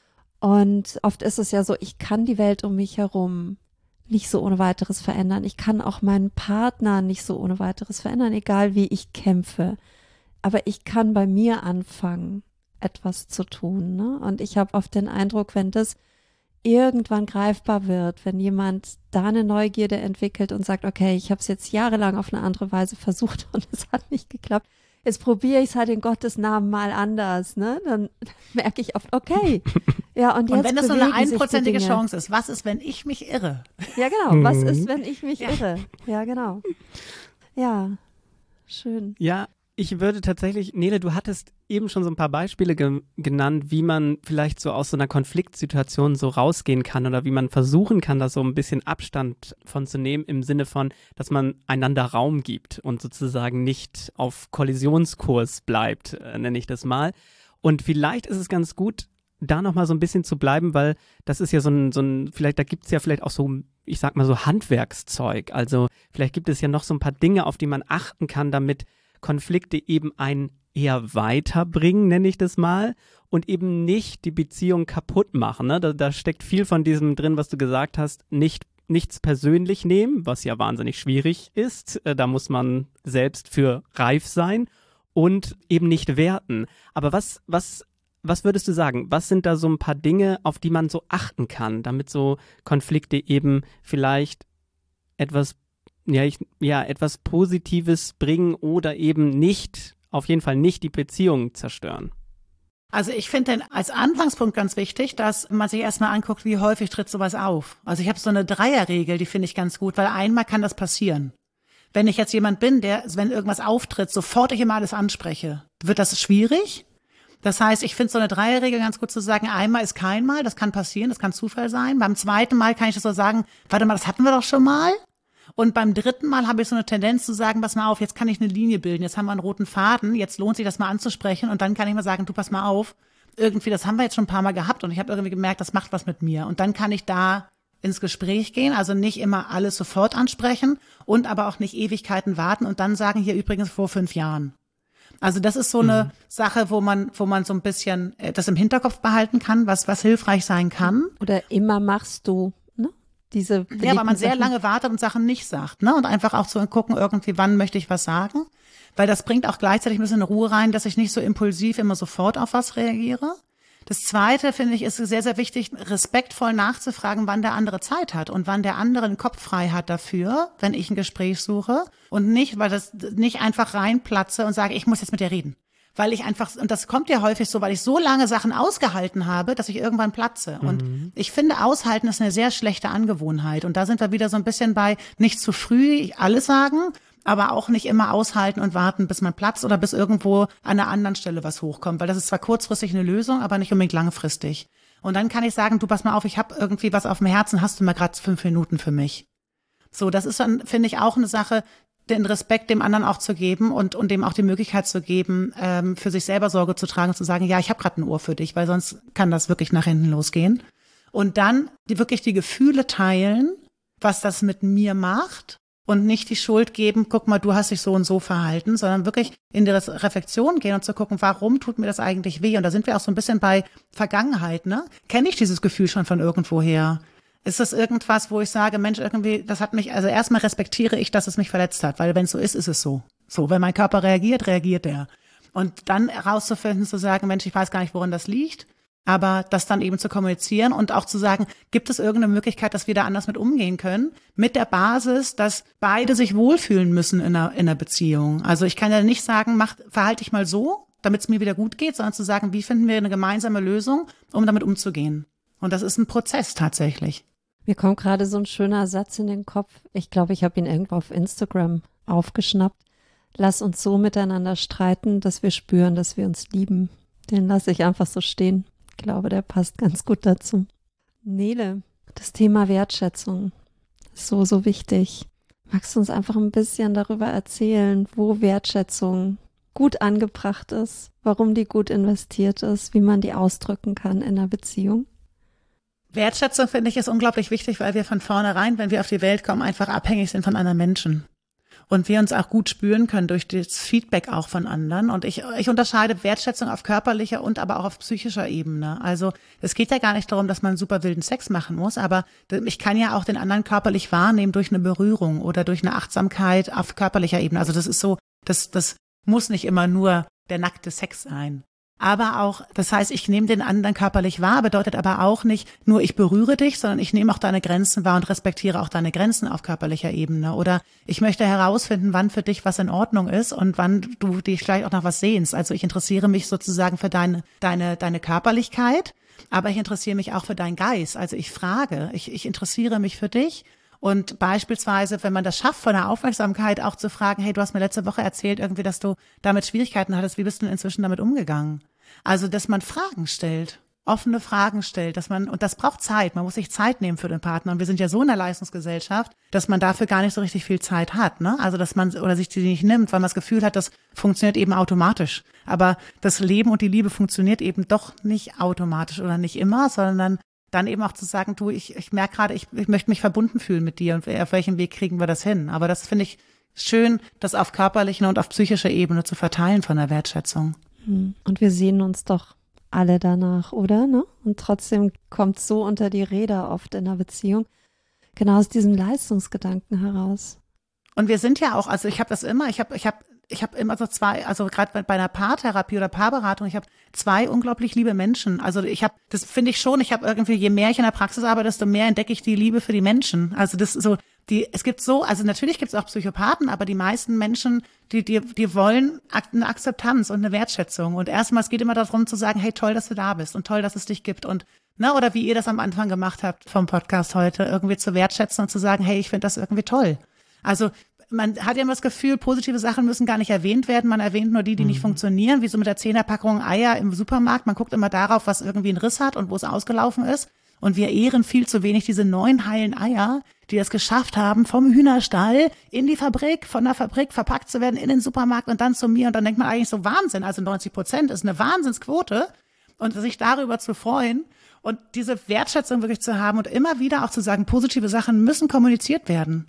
Und oft ist es ja so, ich kann die Welt um mich herum nicht so ohne weiteres verändern. Ich kann auch meinen Partner nicht so ohne weiteres verändern, egal wie ich kämpfe. Aber ich kann bei mir anfangen, etwas zu tun, ne? Und ich habe oft den Eindruck, wenn das irgendwann greifbar wird, wenn jemand da eine Neugierde entwickelt und sagt, okay, ich habe es jetzt jahrelang auf eine andere Weise versucht und es hat nicht geklappt. jetzt probiere ich es halt in Gottes Namen mal anders, ne? Dann merke ich oft, okay. Ja, und, jetzt und wenn das so eine bewegen sich die einprozentige Dinge. Chance ist, was ist, wenn ich mich irre? Ja, genau. Was Mhm. ist, wenn ich mich Ja. irre? Ja, genau. Ja, schön. Ja, ich würde tatsächlich, Nele, du hattest eben schon so ein paar Beispiele ge- genannt, wie man vielleicht so aus so einer Konfliktsituation so rausgehen kann oder wie man versuchen kann, da so ein bisschen Abstand von zu nehmen im Sinne von, dass man einander Raum gibt und sozusagen nicht auf Kollisionskurs bleibt, äh, nenne ich das mal. Und vielleicht ist es ganz gut, da nochmal so ein bisschen zu bleiben, weil das ist ja so ein, so ein, vielleicht, da gibt es ja vielleicht auch so, ich sag mal so Handwerkszeug. Also vielleicht gibt es ja noch so ein paar Dinge, auf die man achten kann, damit Konflikte eben einen eher weiterbringen, nenne ich das mal, und eben nicht die Beziehung kaputt machen. Ne? Da, da steckt viel von diesem drin, was du gesagt hast, nicht nichts persönlich nehmen, was ja wahnsinnig schwierig ist. Äh, da muss man selbst für reif sein und eben nicht werten. Aber was, was, was würdest du sagen? Was sind da so ein paar Dinge, auf die man so achten kann, damit so Konflikte eben vielleicht etwas Ja, ich, ja, etwas Positives bringen oder eben nicht, auf jeden Fall nicht die Beziehung zerstören? Also ich finde als Anfangspunkt ganz wichtig, dass man sich erstmal anguckt, wie häufig tritt sowas auf. Also ich habe so eine Dreierregel, die finde ich ganz gut, weil einmal kann das passieren. Wenn ich jetzt jemand bin, der, wenn irgendwas auftritt, sofort ich immer alles anspreche, wird das schwierig. Das heißt, ich finde so eine Dreierregel ganz gut zu sagen, einmal ist kein Mal, das kann passieren, das kann Zufall sein. Beim zweiten Mal kann ich das so sagen, warte mal, das hatten wir doch schon mal. Und beim dritten Mal habe ich so eine Tendenz zu sagen, pass mal auf, jetzt kann ich eine Linie bilden, jetzt haben wir einen roten Faden, jetzt lohnt sich das mal anzusprechen und dann kann ich mal sagen, du pass mal auf, irgendwie, das haben wir jetzt schon ein paar Mal gehabt und ich habe irgendwie gemerkt, das macht was mit mir. Und dann kann ich da ins Gespräch gehen, also nicht immer alles sofort ansprechen und aber auch nicht Ewigkeiten warten und dann sagen, hier übrigens vor fünf Jahren. Also das ist so eine mhm. Sache, wo man, wo man so ein bisschen das im Hinterkopf behalten kann, was, was hilfreich sein kann. Oder immer machst du. Diese ja, weil man sehr Sachen. lange wartet und Sachen nicht sagt, ne? Und einfach auch zu gucken, irgendwie, wann möchte ich was sagen? Weil das bringt auch gleichzeitig ein bisschen Ruhe rein, dass ich nicht so impulsiv immer sofort auf was reagiere. Das Zweite, finde ich, ist sehr, sehr wichtig, respektvoll nachzufragen, wann der andere Zeit hat und wann der andere den Kopf frei hat dafür, wenn ich ein Gespräch suche. Und nicht, weil das nicht einfach reinplatze und sage, ich muss jetzt mit dir reden. Weil ich einfach, und das kommt ja häufig so, weil ich so lange Sachen ausgehalten habe, dass ich irgendwann platze. Und mhm. ich finde, aushalten ist eine sehr schlechte Angewohnheit. Und da sind wir wieder so ein bisschen bei, nicht zu früh alles sagen, aber auch nicht immer aushalten und warten, bis man platzt oder bis irgendwo an einer anderen Stelle was hochkommt. Weil das ist zwar kurzfristig eine Lösung, aber nicht unbedingt langfristig. Und dann kann ich sagen, du pass mal auf, ich habe irgendwie was auf dem Herzen, hast du mal gerade fünf Minuten für mich? So, das ist dann, finde ich, auch eine Sache, den Respekt dem anderen auch zu geben und und dem auch die Möglichkeit zu geben, ähm, für sich selber Sorge zu tragen und zu sagen, ja, ich habe gerade ein Ohr für dich, weil sonst kann das wirklich nach hinten losgehen. Und dann die wirklich die Gefühle teilen, was das mit mir macht und nicht die Schuld geben, guck mal, du hast dich so und so verhalten, sondern wirklich in die Reflexion gehen und zu gucken, warum tut mir das eigentlich weh? Und da sind wir auch so ein bisschen bei Vergangenheit, ne? Kenne ich dieses Gefühl schon von irgendwoher? Ist das irgendwas, wo ich sage, Mensch, irgendwie, das hat mich, also erstmal respektiere ich, dass es mich verletzt hat, weil wenn es so ist, ist es so. So, wenn mein Körper reagiert, reagiert er. Und dann herauszufinden, zu sagen, Mensch, ich weiß gar nicht, woran das liegt, aber das dann eben zu kommunizieren und auch zu sagen, gibt es irgendeine Möglichkeit, dass wir da anders mit umgehen können, mit der Basis, dass beide sich wohlfühlen müssen in einer, in einer Beziehung. Also ich kann ja nicht sagen, mach, verhalte dich mal so, damit es mir wieder gut geht, sondern zu sagen, wie finden wir eine gemeinsame Lösung, um damit umzugehen. Und das ist ein Prozess tatsächlich. Mir kommt gerade so ein schöner Satz in den Kopf. Ich glaube, ich habe ihn irgendwo auf Instagram aufgeschnappt. Lass uns so miteinander streiten, dass wir spüren, dass wir uns lieben. Den lasse ich einfach so stehen. Ich glaube, der passt ganz gut dazu. Nele, das Thema Wertschätzung ist so, so wichtig. Magst du uns einfach ein bisschen darüber erzählen, wo Wertschätzung gut angebracht ist, warum die gut investiert ist, wie man die ausdrücken kann in einer Beziehung? Wertschätzung, finde ich, ist unglaublich wichtig, weil wir von vornherein, wenn wir auf die Welt kommen, einfach abhängig sind von anderen Menschen. Und wir uns auch gut spüren können durch das Feedback auch von anderen. Und ich, ich unterscheide Wertschätzung auf körperlicher und aber auch auf psychischer Ebene. Also es geht ja gar nicht darum, dass man super wilden Sex machen muss, aber ich kann ja auch den anderen körperlich wahrnehmen durch eine Berührung oder durch eine Achtsamkeit auf körperlicher Ebene. Also das ist so, das, das muss nicht immer nur der nackte Sex sein. aber auch, das heißt, ich nehme den anderen körperlich wahr, bedeutet aber auch nicht nur ich berühre dich, sondern ich nehme auch deine Grenzen wahr und respektiere auch deine Grenzen auf körperlicher Ebene. Oder ich möchte herausfinden, wann für dich was in Ordnung ist und wann du dich vielleicht auch nach was sehnst. Also ich interessiere mich sozusagen für deine, deine, deine Körperlichkeit, aber ich interessiere mich auch für deinen Geist. Also ich frage, ich, ich interessiere mich für dich. Und beispielsweise, wenn man das schafft, von der Aufmerksamkeit auch zu fragen, hey, du hast mir letzte Woche erzählt irgendwie, dass du damit Schwierigkeiten hattest, wie bist du denn inzwischen damit umgegangen? Also, dass man Fragen stellt, offene Fragen stellt, dass man, und das braucht Zeit, man muss sich Zeit nehmen für den Partner. Und wir sind ja so in der Leistungsgesellschaft, dass man dafür gar nicht so richtig viel Zeit hat, ne? Also, dass man, oder sich die nicht nimmt, weil man das Gefühl hat, das funktioniert eben automatisch. Aber das Leben und die Liebe funktioniert eben doch nicht automatisch oder nicht immer, sondern dann eben auch zu sagen, du, ich, ich merke gerade, ich, ich möchte mich verbunden fühlen mit dir und auf welchem Weg kriegen wir das hin. Aber das finde ich schön, das auf körperlicher und auf psychischer Ebene zu verteilen von der Wertschätzung. Und wir sehen uns doch alle danach, oder? Ne? Und trotzdem kommt so unter die Räder oft in einer Beziehung, genau aus diesem Leistungsgedanken heraus. Und wir sind ja auch, also ich habe das immer, ich habe ich habe Ich habe immer so zwei, also gerade bei einer Paartherapie oder Paarberatung, ich habe zwei unglaublich liebe Menschen. Also ich habe, das finde ich schon, ich habe irgendwie, je mehr ich in der Praxis arbeite, desto mehr entdecke ich die Liebe für die Menschen. Also das so, die, es gibt so, also natürlich gibt es auch Psychopathen, aber die meisten Menschen, die, die, die wollen eine Akzeptanz und eine Wertschätzung. Und erstmal, es geht immer darum zu sagen, hey, toll, dass du da bist und toll, dass es dich gibt. Und, ne, oder wie ihr das am Anfang gemacht habt vom Podcast heute, irgendwie zu wertschätzen und zu sagen, hey, ich finde das irgendwie toll. Also, man hat ja immer das Gefühl, positive Sachen müssen gar nicht erwähnt werden. Man erwähnt nur die, die mhm. nicht funktionieren, wie so mit der Zehnerpackung Eier im Supermarkt. Man guckt immer darauf, was irgendwie einen Riss hat und wo es ausgelaufen ist. Und wir ehren viel zu wenig diese neun heilen Eier, die es geschafft haben, vom Hühnerstall in die Fabrik, von der Fabrik verpackt zu werden, in den Supermarkt und dann zu mir. Und dann denkt man eigentlich so, Wahnsinn, also neunzig Prozent ist eine Wahnsinnsquote. Und sich darüber zu freuen und diese Wertschätzung wirklich zu haben und immer wieder auch zu sagen, positive Sachen müssen kommuniziert werden.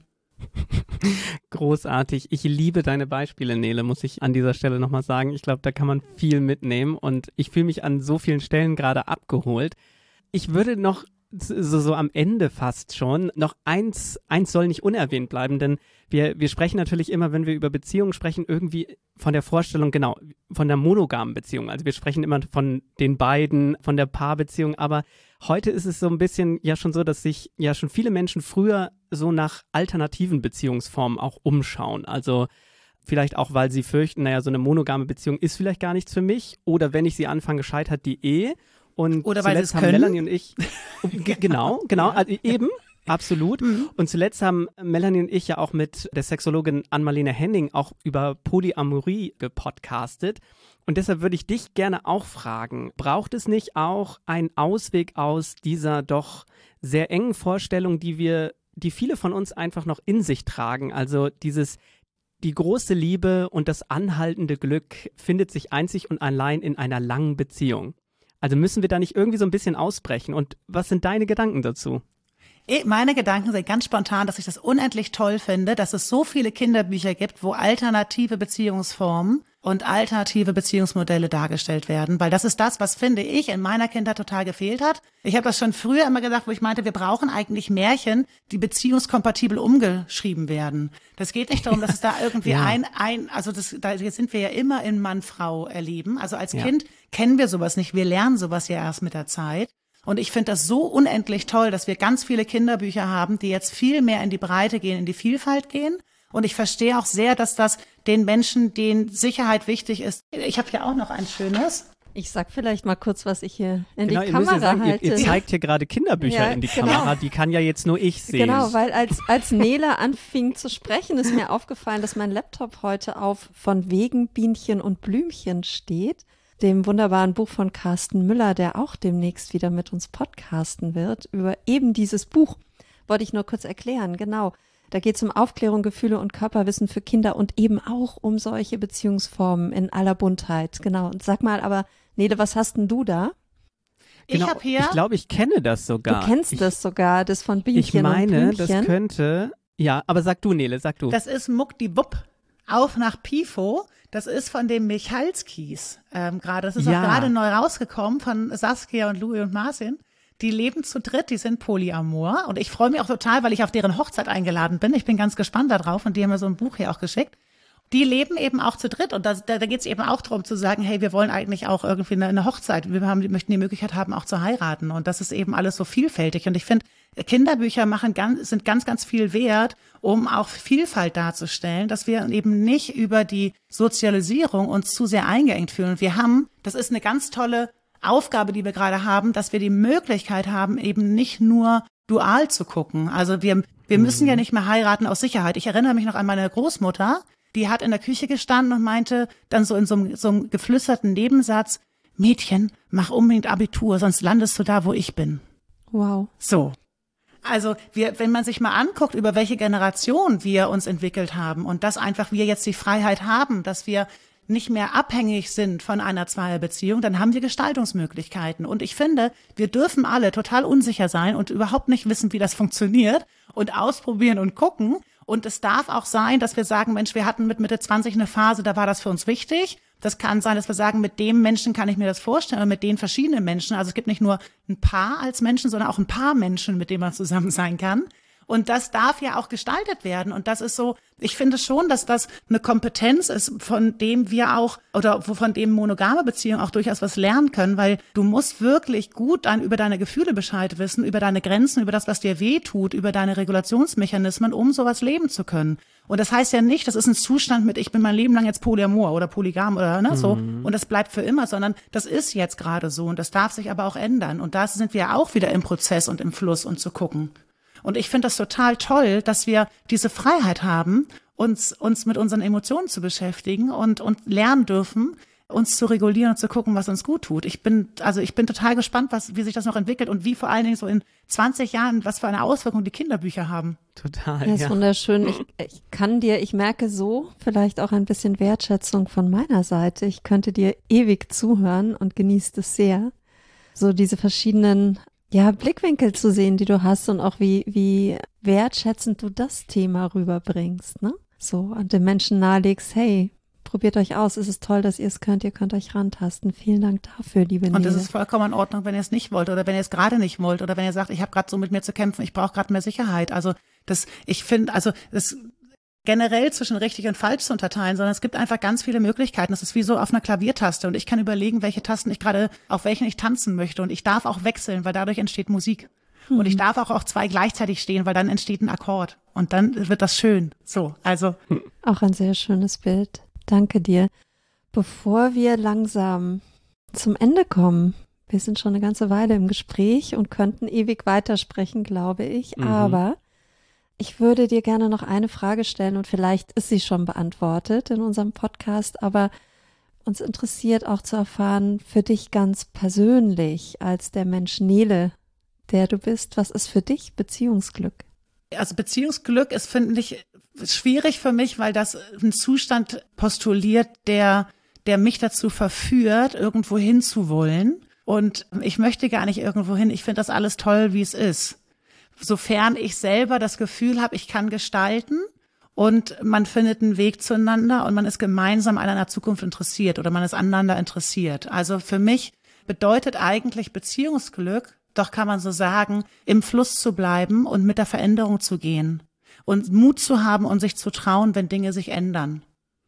Großartig. Ich liebe deine Beispiele, Nele, muss ich an dieser Stelle nochmal sagen. Ich glaube, da kann man viel mitnehmen und ich fühle mich an so vielen Stellen gerade abgeholt. Ich würde noch so, so am Ende fast schon noch eins, eins soll nicht unerwähnt bleiben, denn wir, wir sprechen natürlich immer, wenn wir über Beziehungen sprechen, irgendwie von der Vorstellung, genau, von der monogamen Beziehung. Also wir sprechen immer von den beiden, von der Paarbeziehung, aber heute ist es so ein bisschen ja schon so, dass sich ja schon viele Menschen früher so nach alternativen Beziehungsformen auch umschauen. Also vielleicht auch, weil sie fürchten, naja, so eine monogame Beziehung ist vielleicht gar nichts für mich oder wenn ich sie anfange, scheitert die Ehe. Und oder weil zuletzt sie es haben können. Melanie und ich, g- genau, genau, also eben, absolut. Mhm. Und zuletzt haben Melanie und ich ja auch mit der Sexologin Ann-Marlene Henning auch über Polyamorie gepodcastet. Und deshalb würde ich dich gerne auch fragen, braucht es nicht auch einen Ausweg aus dieser doch sehr engen Vorstellung, die wir, die viele von uns einfach noch in sich tragen? Also dieses, die große Liebe und das anhaltende Glück findet sich einzig und allein in einer langen Beziehung. Also müssen wir da nicht irgendwie so ein bisschen ausbrechen? Und was sind deine Gedanken dazu? Meine Gedanken sind ganz spontan, dass ich das unendlich toll finde, dass es so viele Kinderbücher gibt, wo alternative Beziehungsformen und alternative Beziehungsmodelle dargestellt werden, weil das ist das, was, finde ich, in meiner Kindheit total gefehlt hat. Ich habe das schon früher immer gesagt, wo ich meinte, wir brauchen eigentlich Märchen, die beziehungskompatibel umgeschrieben werden. Das geht nicht darum, dass es da irgendwie ja. ein, ein, also das, da sind wir ja immer in Mann-Frau erleben. Also als ja. Kind kennen wir sowas nicht, wir lernen sowas ja erst mit der Zeit. Und ich finde das so unendlich toll, dass wir ganz viele Kinderbücher haben, die jetzt viel mehr in die Breite gehen, in die Vielfalt gehen. Und ich verstehe auch sehr, dass das den Menschen, denen Sicherheit wichtig ist. Ich habe hier auch noch ein schönes. Ich sag vielleicht mal kurz, was ich hier in genau, die Kamera ja sagen, halte. Ihr, ihr zeigt hier gerade Kinderbücher ja, in die genau. Kamera, die kann ja jetzt nur ich sehen. Genau, weil als, als Nele anfing zu sprechen, ist mir aufgefallen, dass mein Laptop heute auf Von wegen Bienchen und Blümchen steht, dem wunderbaren Buch von Carsten Müller, der auch demnächst wieder mit uns podcasten wird, über eben dieses Buch. Wollte ich nur kurz erklären, genau. Da geht es um Aufklärung, Gefühle und Körperwissen für Kinder und eben auch um solche Beziehungsformen in aller Buntheit. Genau. Und sag mal, aber Nele, was hast denn du da? Genau, ich habe hier. Ich glaube, ich kenne das sogar. Du kennst ich, das sogar, das von Bienchen ich meine, und Blümchen. das könnte. Ja, aber sag du, Nele, sag du. Das ist Muckdiwupp. Auf nach Pifo. Das ist von dem Michalskis ähm, gerade. Das ist ja. auch gerade neu rausgekommen von Saskia und Louis und Marcin. Die leben zu dritt, die sind Polyamor. Und ich freue mich auch total, weil ich auf deren Hochzeit eingeladen bin. Ich bin ganz gespannt darauf und die haben mir so ein Buch hier auch geschickt. die leben eben auch zu dritt und da, da, da geht es eben auch darum zu sagen, hey, wir wollen eigentlich auch irgendwie eine, eine Hochzeit, wir haben, möchten die Möglichkeit haben, auch zu heiraten und das ist eben alles so vielfältig und ich finde, Kinderbücher machen ganz, sind ganz, ganz viel wert, um auch Vielfalt darzustellen, dass wir eben nicht über die Sozialisierung uns zu sehr eingeengt fühlen. Und wir haben, das ist eine ganz tolle Aufgabe, die wir gerade haben, dass wir die Möglichkeit haben, eben nicht nur dual zu gucken. Also wir, wir müssen ja nicht mehr heiraten aus Sicherheit. Ich erinnere mich noch an meine Großmutter, die hat in der Küche gestanden und meinte dann so in so einem, so einem geflüsterten Nebensatz, Mädchen, mach unbedingt Abitur, sonst landest du da, wo ich bin. Wow. So. Also wir, wenn man sich mal anguckt, über welche Generation wir uns entwickelt haben und dass einfach wir jetzt die Freiheit haben, dass wir nicht mehr abhängig sind von einer Zweierbeziehung, dann haben wir Gestaltungsmöglichkeiten. Und ich finde, wir dürfen alle total unsicher sein und überhaupt nicht wissen, wie das funktioniert und ausprobieren und gucken. Und es darf auch sein, dass wir sagen, Mensch, wir hatten mit Mitte zwanzig eine Phase, da war das für uns wichtig. Das kann sein, dass wir sagen, mit dem Menschen kann ich mir das vorstellen, oder mit den verschiedenen Menschen. Also es gibt nicht nur ein Paar als Menschen, sondern auch ein paar Menschen, mit denen man zusammen sein kann. Und das darf ja auch gestaltet werden. Und das ist so, ich finde schon, dass das eine Kompetenz ist, von dem wir auch, oder von dem monogame Beziehungen auch durchaus was lernen können, weil du musst wirklich gut dann über deine Gefühle Bescheid wissen, über deine Grenzen, über das, was dir weh tut, über deine Regulationsmechanismen, um sowas leben zu können. Und das heißt ja nicht, das ist ein Zustand mit, ich bin mein Leben lang jetzt Polyamor oder Polygam oder ne, so, mhm. und das bleibt für immer, sondern das ist jetzt gerade so und das darf sich aber auch ändern. Und da sind wir auch wieder im Prozess und im Fluss und zu gucken. Und ich finde das total toll, dass wir diese Freiheit haben, uns uns mit unseren Emotionen zu beschäftigen und und lernen dürfen, uns zu regulieren und zu gucken, was uns gut tut. Ich bin also ich bin total gespannt, was wie sich das noch entwickelt und wie vor allen Dingen so in zwanzig Jahren, was für eine Auswirkung die Kinderbücher haben. Total. Ja, ist ja. wunderschön. Ich, ich kann dir, ich merke so vielleicht auch ein bisschen Wertschätzung von meiner Seite. Ich könnte dir ewig zuhören und genieße es sehr. So diese verschiedenen Ja, Blickwinkel zu sehen, die du hast und auch wie, wie wertschätzend du das Thema rüberbringst, ne? So, und den Menschen nahelegst, hey, probiert euch aus, es ist toll, dass ihr es könnt, ihr könnt euch rantasten. Vielen Dank dafür, liebe Nele. Und das ist vollkommen in Ordnung, wenn ihr es nicht wollt oder wenn ihr es gerade nicht wollt oder wenn ihr sagt, ich habe gerade so mit mir zu kämpfen, ich brauche gerade mehr Sicherheit. Also das, ich finde, also das generell zwischen richtig und falsch zu unterteilen, sondern es gibt einfach ganz viele Möglichkeiten. Das ist wie so auf einer Klaviertaste und ich kann überlegen, welche Tasten ich gerade, auf welchen ich tanzen möchte und ich darf auch wechseln, weil dadurch entsteht Musik. Mhm. Und ich darf auch auf zwei gleichzeitig stehen, weil dann entsteht ein Akkord und dann wird das schön. So, also. Auch ein sehr schönes Bild. Danke dir. Bevor wir langsam zum Ende kommen, wir sind schon eine ganze Weile im Gespräch und könnten ewig weitersprechen, glaube ich, mhm. aber ich würde dir gerne noch eine Frage stellen und vielleicht ist sie schon beantwortet in unserem Podcast, aber uns interessiert auch zu erfahren, für dich ganz persönlich als der Mensch Nele, der du bist, was ist für dich Beziehungsglück? Also Beziehungsglück ist, finde ich, schwierig für mich, weil das einen Zustand postuliert, der, der mich dazu verführt, irgendwo hinzuwollen. Und ich möchte gar nicht irgendwo hin. Ich finde das alles toll, wie es ist. Sofern ich selber das Gefühl habe, ich kann gestalten und man findet einen Weg zueinander und man ist gemeinsam an einer Zukunft interessiert oder man ist aneinander interessiert. Also für mich bedeutet eigentlich Beziehungsglück, doch kann man so sagen, im Fluss zu bleiben und mit der Veränderung zu gehen und Mut zu haben und sich zu trauen, wenn Dinge sich ändern.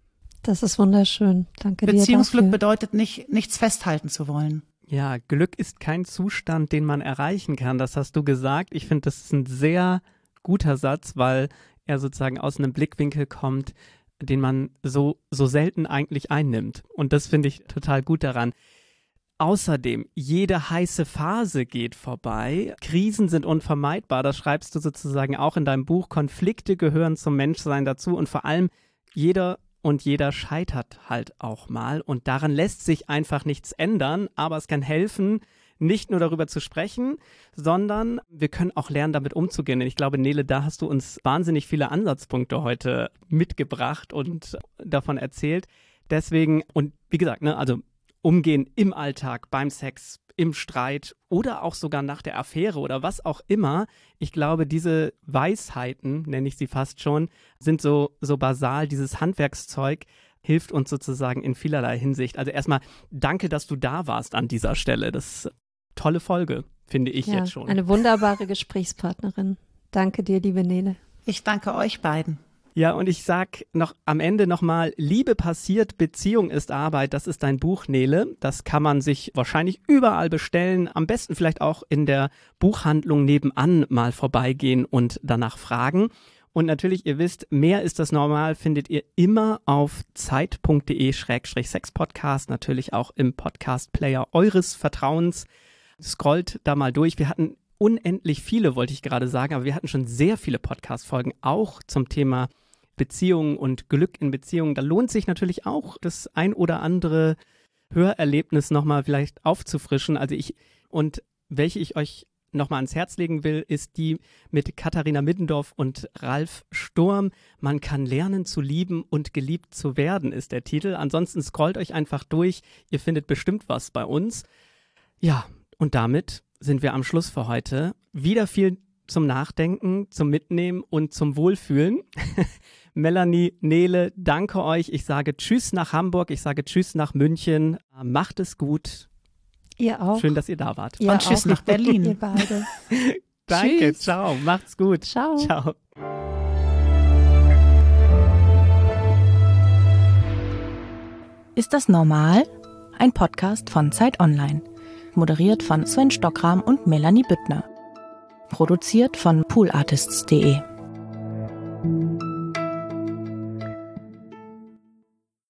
Das ist wunderschön. Danke dir dafür. Beziehungsglück bedeutet nicht, nichts festhalten zu wollen. Ja, Glück ist kein Zustand, den man erreichen kann. Das hast du gesagt. Ich finde, das ist ein sehr guter Satz, weil er sozusagen aus einem Blickwinkel kommt, den man so, so selten eigentlich einnimmt. Und das finde ich total gut daran. Außerdem, jede heiße Phase geht vorbei. Krisen sind unvermeidbar. Das schreibst du sozusagen auch in deinem Buch. Konflikte gehören zum Menschsein dazu und vor allem jeder und jeder scheitert halt auch mal und daran lässt sich einfach nichts ändern, aber es kann helfen, nicht nur darüber zu sprechen, sondern wir können auch lernen, damit umzugehen. Und ich glaube, Nele, da hast du uns wahnsinnig viele Ansatzpunkte heute mitgebracht und davon erzählt. Deswegen, und wie gesagt, ne, also umgehen im Alltag, beim Sex, im Streit oder auch sogar nach der Affäre oder was auch immer. Ich glaube, diese Weisheiten, nenne ich sie fast schon, sind so, so basal. Dieses Handwerkszeug hilft uns sozusagen in vielerlei Hinsicht. Also erstmal danke, dass du da warst an dieser Stelle. Das ist eine tolle Folge, finde ich ja, jetzt schon. Eine wunderbare Gesprächspartnerin. Danke dir, liebe Nele. Ich danke euch beiden. Ja, und ich sag noch am Ende nochmal, Liebe passiert, Beziehung ist Arbeit. Das ist dein Buch, Nele. Das kann man sich wahrscheinlich überall bestellen. Am besten vielleicht auch in der Buchhandlung nebenan mal vorbeigehen und danach fragen. Und natürlich, ihr wisst, mehr ist das normal, findet ihr immer auf zeit.de schrägstrich Sexpodcast, natürlich auch im Podcast-Player eures Vertrauens. Scrollt da mal durch. Wir hatten unendlich viele, wollte ich gerade sagen, aber wir hatten schon sehr viele Podcast-Folgen, auch zum Thema Beziehungen und Glück in Beziehungen. Da lohnt sich natürlich auch, das ein oder andere Hörerlebnis nochmal vielleicht aufzufrischen. Also ich, und welche ich euch nochmal ans Herz legen will, ist die mit Katharina Middendorf und Ralf Sturm. Man kann lernen zu lieben und geliebt zu werden, ist der Titel. Ansonsten scrollt euch einfach durch. Ihr findet bestimmt was bei uns. Ja, und damit sind wir am Schluss für heute. Wieder viel zum Nachdenken, zum Mitnehmen und zum Wohlfühlen. Melanie, Nele, danke euch. Ich sage Tschüss nach Hamburg, ich sage Tschüss nach München. Macht es gut. Ihr auch. Schön, dass ihr da wart. Ihr und Tschüss auch. Nach Berlin. Ihr beide. Danke, Tschüss. Ciao, macht's gut. Ciao. Ciao. Ist das normal? Ein Podcast von Zeit Online. Moderiert von Sven Stockram und Melanie Büttner. Produziert von poolartists punkt de.